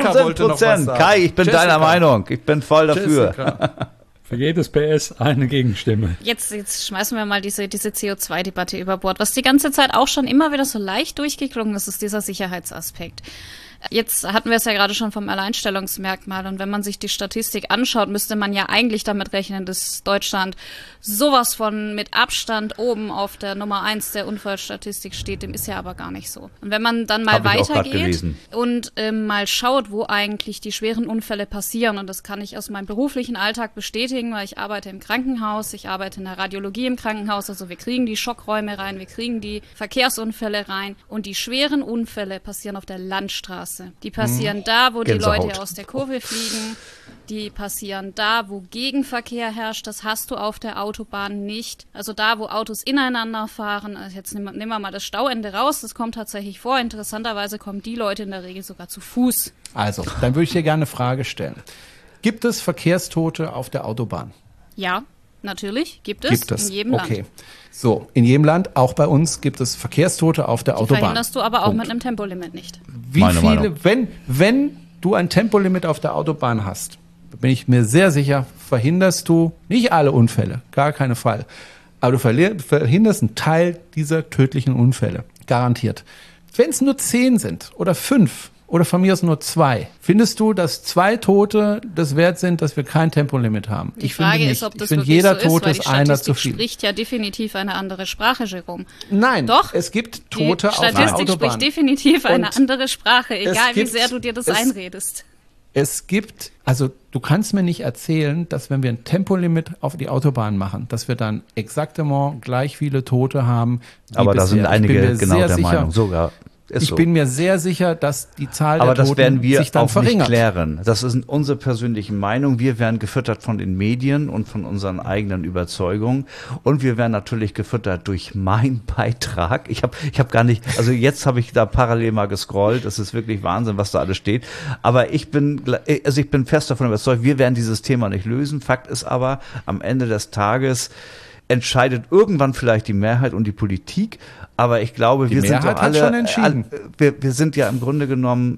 1000%. Kai, ich bin deiner Meinung. Ich bin voll dafür. Für jedes PS eine Gegenstimme. Jetzt schmeißen wir mal diese CO2-Debatte über Bord. Was die ganze Zeit auch schon immer wieder so leicht durchgeklungen ist, ist dieser Sicherheitsaspekt. Jetzt hatten wir es ja gerade schon vom Alleinstellungsmerkmal und wenn man sich die Statistik anschaut, müsste man ja eigentlich damit rechnen, dass Deutschland sowas von mit Abstand oben auf der Nummer 1 der Unfallstatistik steht. Dem ist ja aber gar nicht so. Und wenn man dann mal weitergeht und mal schaut, wo eigentlich die schweren Unfälle passieren, und das kann ich aus meinem beruflichen Alltag bestätigen, weil ich arbeite im Krankenhaus, ich arbeite in der Radiologie im Krankenhaus, also wir kriegen die Schockräume rein, wir kriegen die Verkehrsunfälle rein und die schweren Unfälle passieren auf der Landstraße. Die passieren da, wo Gänsehaut. Die Leute aus der Kurve fliegen. Die passieren da, wo Gegenverkehr herrscht. Das hast du auf der Autobahn nicht. Also da, wo Autos ineinander fahren. Also jetzt nehmen wir mal das Stauende raus. Das kommt tatsächlich vor. Interessanterweise kommen die Leute in der Regel sogar zu Fuß. Also, dann würde ich dir gerne eine Frage stellen. Gibt es Verkehrstote auf der Autobahn? Ja, natürlich. Gibt es. In jedem Land. Okay. So, in jedem Land, auch bei uns, gibt es Verkehrstote auf der Autobahn. Verhinderst du aber auch mit einem Tempolimit nicht. Wie viele, wenn du ein Tempolimit auf der Autobahn hast, bin ich mir sehr sicher, verhinderst du nicht alle Unfälle, gar keinen Fall. Aber du verhinderst einen Teil dieser tödlichen Unfälle, garantiert. Wenn es nur 10 sind oder 5 oder von mir aus nur 2, findest du, dass 2 Tote das wert sind, dass wir kein Tempolimit haben? Die Frage ist, ob das wirklich jeder so Tote ist, weil einer die zu viel. Statistik spricht ja definitiv eine andere Sprache, Jerome. Nein, doch. Es gibt Tote auf der Autobahn. Die Statistik spricht definitiv eine andere Sprache, egal wie sehr du dir das einredest. Es gibt, also du kannst mir nicht erzählen, dass wenn wir ein Tempolimit auf die Autobahn machen, dass wir dann exaktement gleich viele Tote haben. Aber da sind einige genau der Meinung, sogar. Ich bin mir sehr sicher, dass die Zahl der Toten sich dann verringert. Aber das werden wir auch nicht klären. Das ist unsere persönliche Meinung. Wir werden gefüttert von den Medien und von unseren eigenen Überzeugungen. Und wir werden natürlich gefüttert durch meinen Beitrag. Ich hab gar nicht, also jetzt habe ich da parallel mal gescrollt. Das ist wirklich Wahnsinn, was da alles steht. Aber ich bin fest davon überzeugt, wir werden dieses Thema nicht lösen. Fakt ist aber, am Ende des Tages entscheidet irgendwann vielleicht die Mehrheit und die Politik. Aber ich glaube, wir sind doch alle, schon entschieden. Wir sind ja im Grunde genommen,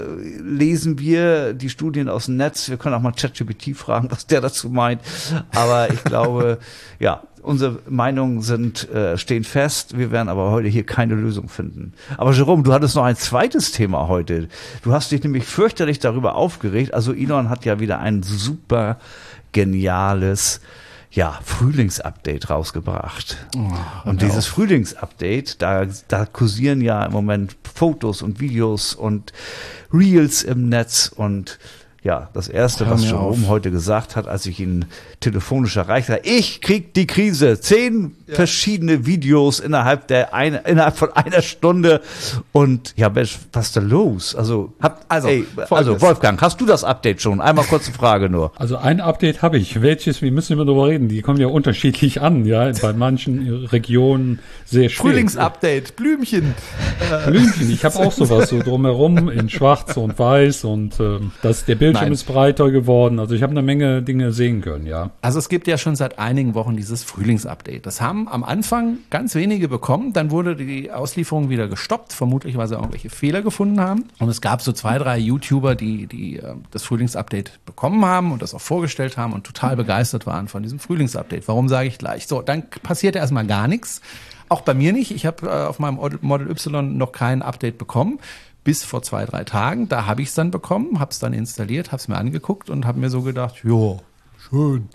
lesen wir die Studien aus dem Netz. Wir können auch mal ChatGPT fragen, was der dazu meint. Aber ich glaube, ja, unsere Meinungen stehen fest. Wir werden aber heute hier keine Lösung finden. Aber Jerome, du hattest noch ein zweites Thema heute. Du hast dich nämlich fürchterlich darüber aufgeregt. Also Elon hat ja wieder ein super geniales Frühlingsupdate rausgebracht. Und dieses Frühlingsupdate, da kursieren ja im Moment Fotos und Videos und Reels im Netz und ja, das Erste, was Jerome heute gesagt hat, als ich ihn telefonisch erreicht habe, ich krieg die Krise. 10 verschiedene Videos innerhalb von einer Stunde. Und ja, Mensch, was ist da los? Also Wolfgang, hast du das Update schon? Einmal kurze Frage nur. Also ein Update habe ich. Welches? Wir müssen immer darüber reden. Die kommen ja unterschiedlich an, ja. Bei manchen Regionen sehr schwer. Frühlingsupdate, Blümchen. Blümchen. Ich habe auch sowas so drumherum in Schwarz und Weiß und der Bildschirm ist breiter geworden. Also ich habe eine Menge Dinge sehen können, ja. Also es gibt ja schon seit einigen Wochen dieses Frühlingsupdate. Das haben am Anfang ganz wenige bekommen. Dann wurde die Auslieferung wieder gestoppt, vermutlich weil sie irgendwelche Fehler gefunden haben. Und es gab so 2, 3 YouTuber, die das Frühlingsupdate bekommen haben und das auch vorgestellt haben und total begeistert waren von diesem Frühlingsupdate. Warum sage ich gleich? So, dann passierte erstmal gar nichts. Auch bei mir nicht. Ich habe auf meinem Model Y noch kein Update bekommen. Bis vor 2, 3 Tagen, da habe ich es dann bekommen, habe es dann installiert, habe es mir angeguckt und habe mir so gedacht, ja, schön.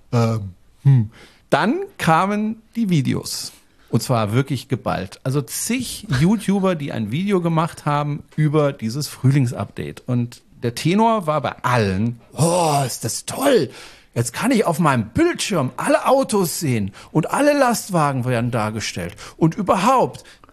Dann kamen die Videos. Und zwar wirklich geballt. Also zig YouTuber, die ein Video gemacht haben über dieses Frühlingsupdate. Und der Tenor war bei allen, oh, ist das toll. Jetzt kann ich auf meinem Bildschirm alle Autos sehen und alle Lastwagen werden dargestellt. Und überhaupt,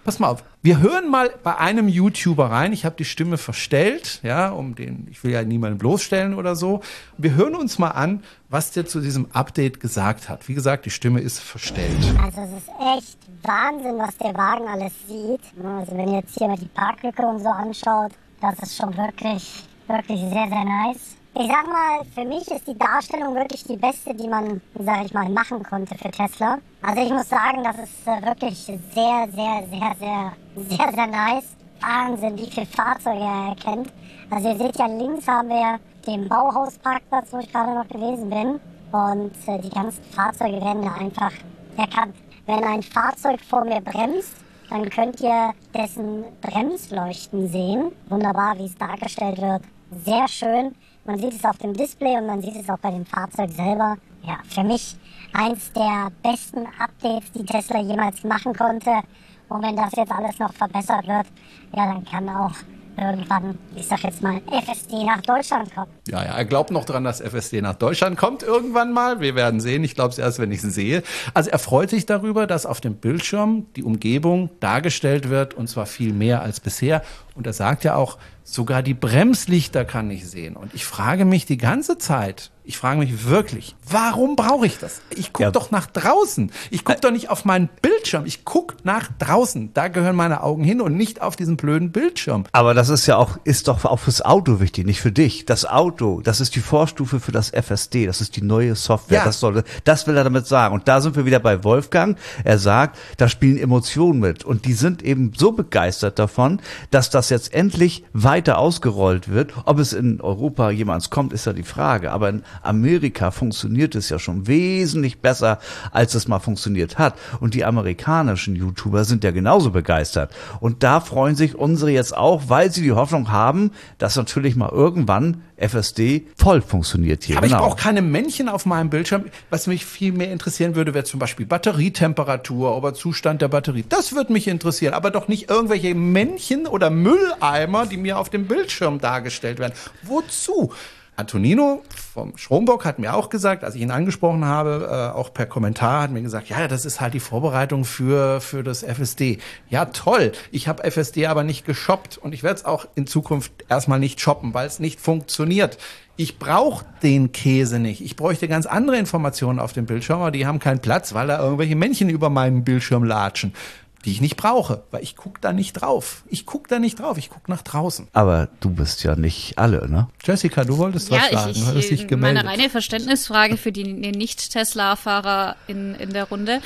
Pass mal auf. Wir hören mal bei einem YouTuber rein. Ich habe die Stimme verstellt, ja, ich will ja niemanden bloßstellen oder so. Wir hören uns mal an, was der zu diesem Update gesagt hat. Wie gesagt, die Stimme ist verstellt. Also es ist echt Wahnsinn, was der Wagen alles sieht. Also wenn ihr jetzt hier mal die Parklücke und so anschaut, das ist schon wirklich, wirklich sehr, sehr nice. Ich sag mal, für mich ist die Darstellung wirklich die beste, die man, sag ich mal, machen konnte für Tesla. Also ich muss sagen, das ist wirklich sehr, sehr, sehr, sehr, sehr, sehr nice. Wahnsinn, wie viele Fahrzeuge er erkennt. Also ihr seht ja, links haben wir den Bauhausparkplatz, wo ich gerade noch gewesen bin. Und die ganzen Fahrzeuge werden da einfach erkannt. Wenn ein Fahrzeug vor mir bremst, dann könnt ihr dessen Bremsleuchten sehen. Wunderbar, wie es dargestellt wird. Sehr schön. Man sieht es auf dem Display und man sieht es auch bei dem Fahrzeug selber. Ja, für mich eins der besten Updates, die Tesla jemals machen konnte. Und wenn das jetzt alles noch verbessert wird, ja, dann kann auch irgendwann, ich sag jetzt mal, FSD nach Deutschland kommen. Ja, er glaubt noch dran, dass FSD nach Deutschland kommt irgendwann mal. Wir werden sehen. Ich glaube es erst, wenn ich es sehe. Also er freut sich darüber, dass auf dem Bildschirm die Umgebung dargestellt wird und zwar viel mehr als bisher. Und er sagt ja auch, sogar die Bremslichter kann ich sehen. Und ich frage mich die ganze Zeit, ich frage mich wirklich, warum brauche ich das? Ich gucke doch nach draußen. Ich gucke doch nicht auf meinen Bildschirm. Ich gucke nach draußen. Da gehören meine Augen hin und nicht auf diesen blöden Bildschirm. Aber das ist doch auch fürs Auto wichtig, nicht für dich. Das Auto, das ist die Vorstufe für das FSD. Das ist die neue Software. Ja. Das will er damit sagen. Und da sind wir wieder bei Wolfgang. Er sagt, da spielen Emotionen mit. Und die sind eben so begeistert davon, dass das jetzt endlich weiter ausgerollt wird. Ob es in Europa jemals kommt, ist ja die Frage. Aber in Amerika funktioniert es ja schon wesentlich besser, als es mal funktioniert hat. Und die amerikanischen YouTuber sind ja genauso begeistert. Und da freuen sich unsere jetzt auch, weil sie die Hoffnung haben, dass natürlich mal irgendwann FSD voll funktioniert hier. Aber ich brauche keine Männchen auf meinem Bildschirm. Was mich viel mehr interessieren würde, wäre zum Beispiel Batterietemperatur oder Zustand der Batterie. Das würde mich interessieren, aber doch nicht irgendwelche Männchen oder Mülleimer, die mir auf dem Bildschirm dargestellt werden. Wozu? Antonino vom Schromburg hat mir auch gesagt, als ich ihn angesprochen habe, auch per Kommentar, hat mir gesagt, ja, das ist halt die Vorbereitung für das FSD. Ja, toll. Ich habe FSD aber nicht geshoppt und ich werde es auch in Zukunft erstmal nicht shoppen, weil es nicht funktioniert. Ich brauche den Käse nicht. Ich bräuchte ganz andere Informationen auf dem Bildschirm, aber die haben keinen Platz, weil da irgendwelche Männchen über meinen Bildschirm latschen, die ich nicht brauche, weil ich gucke da nicht drauf. Ich gucke nach draußen. Aber du bist ja nicht alle, ne? Jessica, du wolltest was sagen, du hattest dich gemeldet. Meine reine Verständnisfrage für die Nicht-Tesla-Fahrer in der Runde.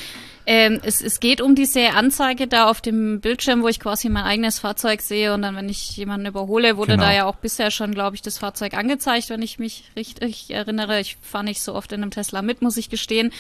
Es geht um diese Anzeige da auf dem Bildschirm, wo ich quasi mein eigenes Fahrzeug sehe und dann, wenn ich jemanden überhole, wurde da ja auch bisher schon, glaube ich, das Fahrzeug angezeigt, wenn ich mich richtig erinnere. Ich fahre nicht so oft in einem Tesla mit, muss ich gestehen.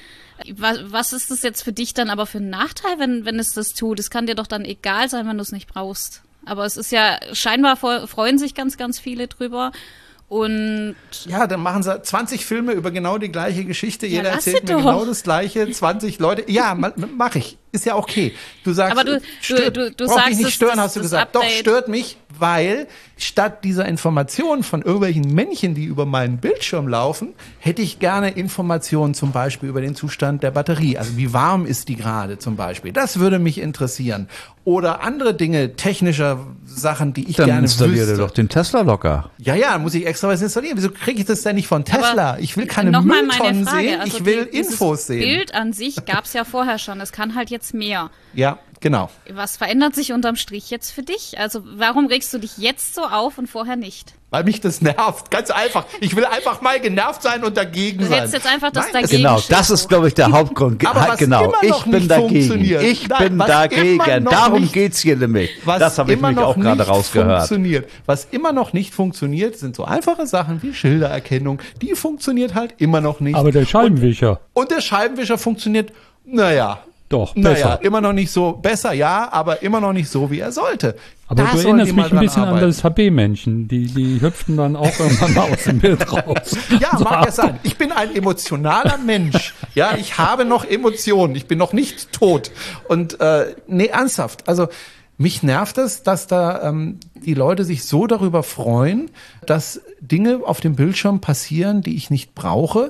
Was ist das jetzt für dich dann aber für ein Nachteil, wenn es das tut? Es kann dir doch dann egal sein, wenn du es nicht brauchst. Aber es ist ja, scheinbar freuen sich ganz, ganz viele drüber. Und ja, dann machen sie 20 Filme über genau die gleiche Geschichte. Jeder erzählt mir genau das Gleiche. 20 Leute. Ja, mach ich. Ist ja okay. Du sagst, aber du brauch mich nicht stören, hast du gesagt. Update. Doch, stört mich, weil statt dieser Informationen von irgendwelchen Männchen, die über meinen Bildschirm laufen, hätte ich gerne Informationen zum Beispiel über den Zustand der Batterie. Also wie warm ist die gerade zum Beispiel. Das würde mich interessieren. Oder andere Dinge, technischer Sachen, die ich dann gerne wüsste. Dann installiere doch den Tesla locker. Ja, muss ich extra was installieren. Wieso kriege ich das denn nicht von Tesla? Aber ich will keine Mülltonnen sehen, also ich will Infos sehen. Das Bild an sich gab es ja vorher schon. Es kann halt jetzt mehr. Ja, genau. Was verändert sich unterm Strich jetzt für dich? Also warum regst du dich jetzt so auf und vorher nicht? Weil mich das nervt. Ganz einfach. Ich will einfach mal genervt sein und dagegen sein. Du hättest jetzt einfach das dagegen. Genau, das ist, glaube ich, der Hauptgrund. Aber genau, ich bin dagegen. Ich bin dagegen. Darum geht's hier nämlich. Das habe ich mich auch gerade rausgehört. Was immer noch nicht funktioniert, sind so einfache Sachen wie Schildererkennung. Die funktioniert halt immer noch nicht. Aber der Scheibenwischer. Und der Scheibenwischer funktioniert, naja. Doch, besser. Immer noch nicht so, besser ja, aber immer noch nicht so, wie er sollte. Aber du erinnerst mich ein bisschen an das HB-Männchen. Die hüpften dann auch irgendwann mal aus dem Bild raus. Ja, mag ja sein. Ich bin ein emotionaler Mensch. Ja, ich habe noch Emotionen. Ich bin noch nicht tot. Und ernsthaft. Also mich nervt es, dass da die Leute sich so darüber freuen, dass Dinge auf dem Bildschirm passieren, die ich nicht brauche.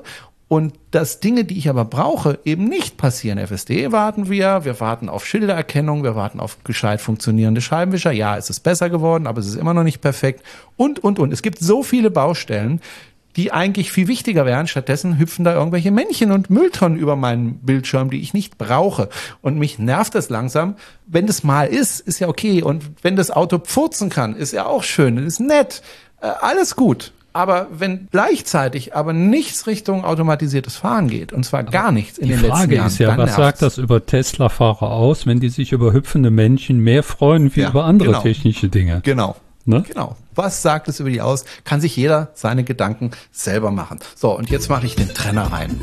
Und dass Dinge, die ich aber brauche, eben nicht passieren. FSD warten wir warten auf Schildererkennung, wir warten auf gescheit funktionierende Scheibenwischer. Ja, es ist besser geworden, aber es ist immer noch nicht perfekt. Und. Es gibt so viele Baustellen, die eigentlich viel wichtiger wären. Stattdessen hüpfen da irgendwelche Männchen und Mülltonnen über meinen Bildschirm, die ich nicht brauche. Und mich nervt das langsam. Wenn das mal ist ja okay. Und wenn das Auto pfurzen kann, ist ja auch schön, ist nett. Alles gut. Aber wenn gleichzeitig aber nichts Richtung automatisiertes Fahren geht, und zwar gar nichts in den letzten Jahren. Die Frage ist ja, was sagt das über Tesla-Fahrer aus, wenn die sich über hüpfende Männchen mehr freuen wie über andere technische Dinge? Genau. Ne? Genau. Was sagt es über die aus? Kann sich jeder seine Gedanken selber machen. So, und jetzt mache ich den Trenner rein.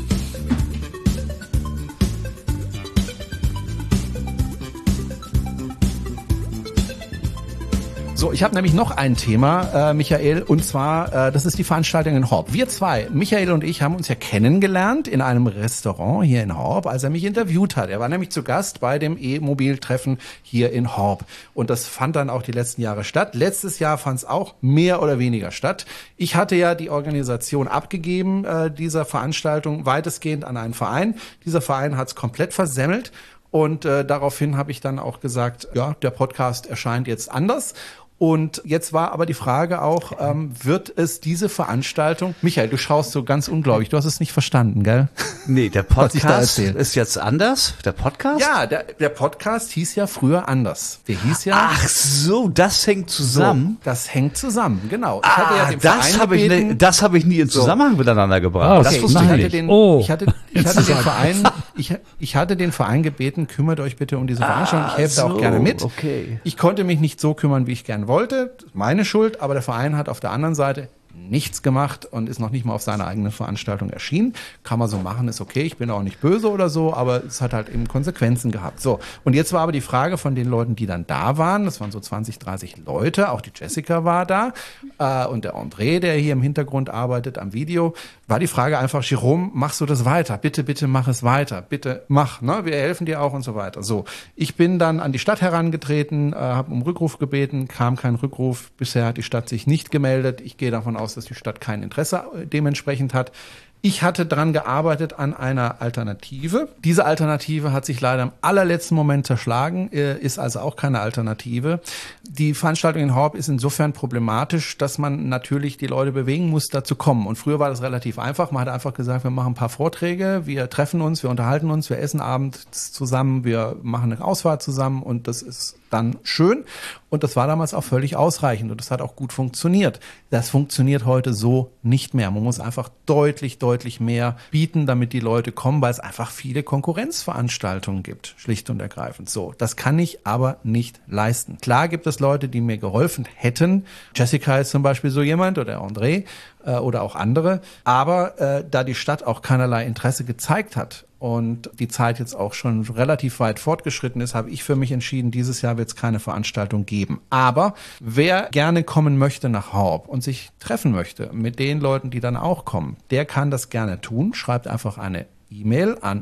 So, ich habe nämlich noch ein Thema, Michael, und zwar, das ist die Veranstaltung in Horb. Wir zwei, Michael und ich, haben uns ja kennengelernt in einem Restaurant hier in Horb, als er mich interviewt hat. Er war nämlich zu Gast bei dem E-Mobil-Treffen hier in Horb. Und das fand dann auch die letzten Jahre statt. Letztes Jahr fand es auch mehr oder weniger statt. Ich hatte ja die Organisation abgegeben, dieser Veranstaltung, weitestgehend an einen Verein. Dieser Verein hat es komplett versemmelt. Und daraufhin habe ich dann auch gesagt, ja, der Podcast erscheint jetzt anders. Und jetzt war aber die Frage auch, wird es diese Veranstaltung, Michael, du schaust so ganz ungläubig, du hast es nicht verstanden, gell? Nee, der Podcast ist jetzt anders, der Podcast? Ja, der Podcast hieß ja früher anders. Der hieß ja... Ach so, das hängt zusammen? So, das hängt zusammen, genau. Ich hatte ja den das habe ich nie in Zusammenhang miteinander gebracht. Okay, das wusste ich hatte den Verein gebeten, kümmert euch bitte um diese Veranstaltung, ich helfe da auch gerne mit. Okay. Ich konnte mich nicht so kümmern, wie ich gerne wollte, meine Schuld, aber der Verein hat auf der anderen Seite nichts gemacht und ist noch nicht mal auf seiner eigenen Veranstaltung erschienen. Kann man so machen, ist okay, ich bin auch nicht böse oder so, aber es hat halt eben Konsequenzen gehabt. So, und jetzt war aber die Frage von den Leuten, die dann da waren, das waren so 20, 30 Leute, auch die Jessica war da und der André, der hier im Hintergrund arbeitet am Video, war die Frage einfach, Jerome, machst du das weiter? Bitte, bitte mach es weiter. Bitte mach, ne? Wir helfen dir auch und so weiter. So, ich bin dann an die Stadt herangetreten, habe um Rückruf gebeten, kam kein Rückruf. Bisher hat die Stadt sich nicht gemeldet. Ich gehe davon aus, dass die Stadt kein Interesse dementsprechend hat. Ich hatte dran gearbeitet an einer Alternative. Diese Alternative hat sich leider im allerletzten Moment zerschlagen, ist also auch keine Alternative. Die Veranstaltung in Horb ist insofern problematisch, dass man natürlich die Leute bewegen muss, da zu kommen. Und früher war das relativ einfach. Man hat einfach gesagt, wir machen ein paar Vorträge, wir treffen uns, wir unterhalten uns, wir essen abends zusammen, wir machen eine Ausfahrt zusammen und das ist dann schön. Und das war damals auch völlig ausreichend und das hat auch gut funktioniert. Das funktioniert heute so nicht mehr. Man muss einfach deutlich mehr bieten, damit die Leute kommen, weil es einfach viele Konkurrenzveranstaltungen gibt, schlicht und ergreifend. So, das kann ich aber nicht leisten. Klar gibt es Leute, die mir geholfen hätten. Jessica ist zum Beispiel so jemand oder André oder auch andere. Aber da die Stadt auch keinerlei Interesse gezeigt hat, und die Zeit jetzt auch schon relativ weit fortgeschritten ist, habe ich für mich entschieden, dieses Jahr wird es keine Veranstaltung geben. Aber wer gerne kommen möchte nach Horb und sich treffen möchte mit den Leuten, die dann auch kommen, der kann das gerne tun. Schreibt einfach eine E-Mail an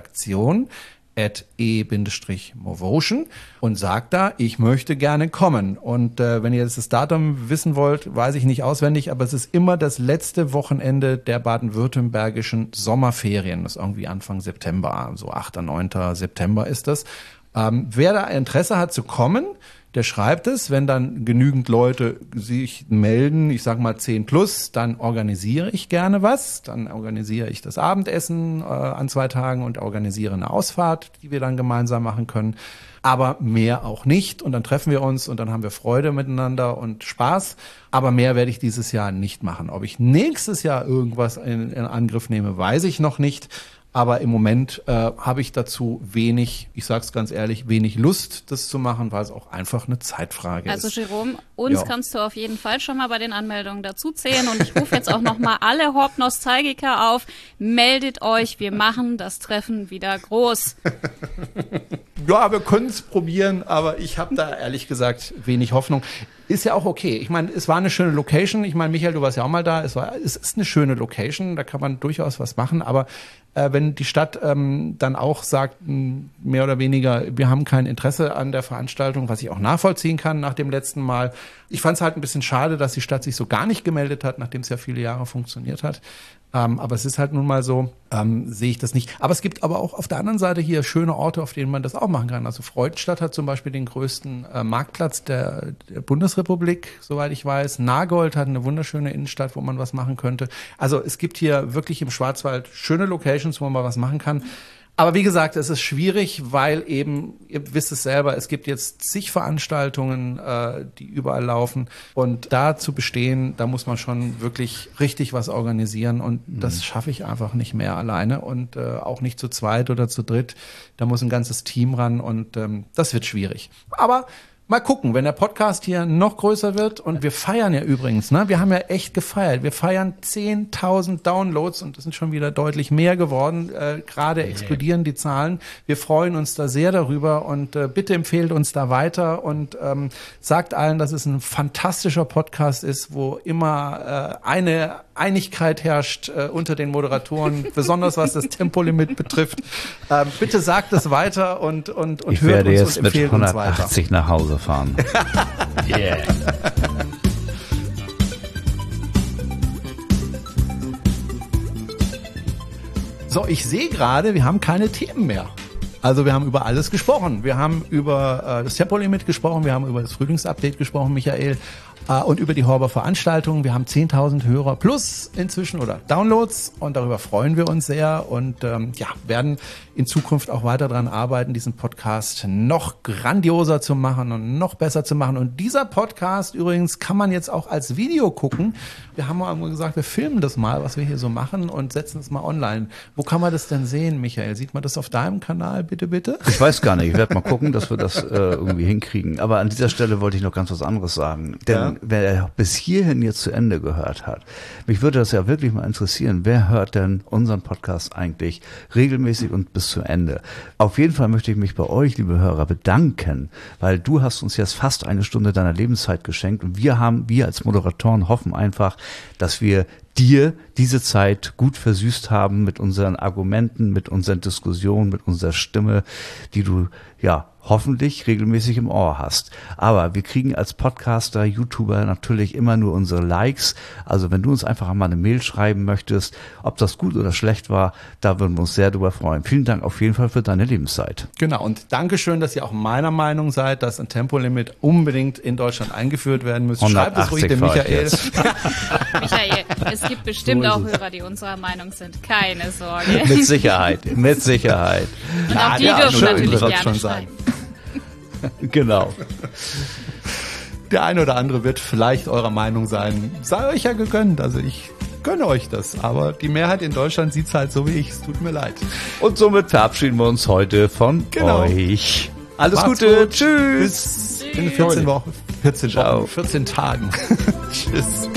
redaktion@e-movotion und sagt da, ich möchte gerne kommen. Und wenn ihr jetzt das Datum wissen wollt, weiß ich nicht auswendig, aber es ist immer das letzte Wochenende der baden-württembergischen Sommerferien. Das ist irgendwie Anfang September, so 8., 9. September ist das. Wer da Interesse hat zu kommen, der schreibt es, wenn dann genügend Leute sich melden, ich sag mal 10 plus, dann organisiere ich gerne was. Dann organisiere ich das Abendessen an 2 Tagen und organisiere eine Ausfahrt, die wir dann gemeinsam machen können. Aber mehr auch nicht. Und dann treffen wir uns und dann haben wir Freude miteinander und Spaß. Aber mehr werde ich dieses Jahr nicht machen. Ob ich nächstes Jahr irgendwas in Angriff nehme, weiß ich noch nicht. Aber im Moment habe ich dazu wenig, ich sag's ganz ehrlich, wenig Lust, das zu machen, weil es auch einfach eine Zeitfrage ist. Also Jerome, uns kannst du auf jeden Fall schon mal bei den Anmeldungen dazu zählen. Und ich rufe jetzt auch nochmal alle Horb-Nostalgiker auf. Meldet euch, wir machen das Treffen wieder groß. Ja, wir können es probieren, aber ich habe da ehrlich gesagt wenig Hoffnung. Ist ja auch okay. Ich meine, es war eine schöne Location. Ich meine, Michael, du warst ja auch mal da. Es ist eine schöne Location. Da kann man durchaus was machen. Aber wenn die Stadt dann auch sagt, mehr oder weniger, wir haben kein Interesse an der Veranstaltung, was ich auch nachvollziehen kann nach dem letzten Mal, Ich fand es halt ein bisschen schade, dass die Stadt sich so gar nicht gemeldet hat, nachdem es ja viele Jahre funktioniert hat. Aber es ist halt nun mal so, sehe ich das nicht. Aber es gibt aber auch auf der anderen Seite hier schöne Orte, auf denen man das auch machen kann. Also Freudenstadt hat zum Beispiel den größten Marktplatz der Bundesrepublik, soweit ich weiß. Nagold hat eine wunderschöne Innenstadt, wo man was machen könnte. Also es gibt hier wirklich im Schwarzwald schöne Locations, wo man was machen kann. Aber wie gesagt, es ist schwierig, weil eben, ihr wisst es selber, es gibt jetzt zig Veranstaltungen, die überall laufen. Und da zu bestehen, da muss man schon wirklich richtig was organisieren. Und das schaffe ich einfach nicht mehr alleine und auch nicht zu zweit oder zu dritt. Da muss ein ganzes Team ran und das wird schwierig. Aber mal gucken, wenn der Podcast hier noch größer wird, und wir feiern ja übrigens, ne? Wir haben ja echt gefeiert. Wir feiern 10.000 Downloads und das sind schon wieder deutlich mehr geworden. Gerade explodieren die Zahlen. Wir freuen uns da sehr darüber und bitte empfehlt uns da weiter und sagt allen, dass es ein fantastischer Podcast ist, wo immer eine Einigkeit herrscht unter den Moderatoren, besonders was das Tempolimit betrifft. Bitte sagt es weiter und ich hört werde uns jetzt und mit empfehlt uns weiter. 180 nach Hause fahren. Yeah. So, ich sehe gerade, wir haben keine Themen mehr. Also wir haben über alles gesprochen. Wir haben über das Tempolimit gesprochen, wir haben über das Frühlingsupdate gesprochen, Michael, und über die Horber Veranstaltungen. Wir haben 10.000 Hörer plus inzwischen oder Downloads und darüber freuen wir uns sehr und werden in Zukunft auch weiter daran arbeiten, diesen Podcast noch grandioser zu machen und noch besser zu machen. Und dieser Podcast übrigens kann man jetzt auch als Video gucken. Wir haben mal gesagt, wir filmen das mal, was wir hier so machen und setzen es mal online. Wo kann man das denn sehen, Michael? Sieht man das auf deinem Kanal, bitte? Ich weiß gar nicht. Ich werde mal gucken, dass wir das irgendwie hinkriegen. Aber an dieser Stelle wollte ich noch ganz was anderes sagen. Denn wer bis hierhin jetzt zu Ende gehört hat, mich würde das ja wirklich mal interessieren. Wer hört denn unseren Podcast eigentlich regelmäßig und bis zu Ende? Auf jeden Fall möchte ich mich bei euch, liebe Hörer, bedanken, weil du hast uns jetzt fast eine Stunde deiner Lebenszeit geschenkt und wir als Moderatoren hoffen einfach, dass wir dir diese Zeit gut versüßt haben mit unseren Argumenten, mit unseren Diskussionen, mit unserer Stimme, die du hoffentlich regelmäßig im Ohr hast. Aber wir kriegen als Podcaster, YouTuber natürlich immer nur unsere Likes. Also wenn du uns einfach mal eine Mail schreiben möchtest, ob das gut oder schlecht war, da würden wir uns sehr drüber freuen. Vielen Dank auf jeden Fall für deine Lebenszeit. Genau, und Dankeschön, dass ihr auch meiner Meinung seid, dass ein Tempolimit unbedingt in Deutschland eingeführt werden müsste. Schreibt es ruhig dem Michael. Michael, es gibt bestimmt auch Hörer, die unserer Meinung sind. Keine Sorge. Mit Sicherheit. Und auch die dürfen natürlich gerne schreiben. Genau. Der eine oder andere wird vielleicht eurer Meinung sein. Sei euch ja gegönnt. Also ich gönne euch das. Aber die Mehrheit in Deutschland sieht's halt so wie ich. Es tut mir leid. Und somit verabschieden wir uns heute von euch. Alles Macht's Gute. gut. Tschüss. Bis in 14 Tagen. Tschüss.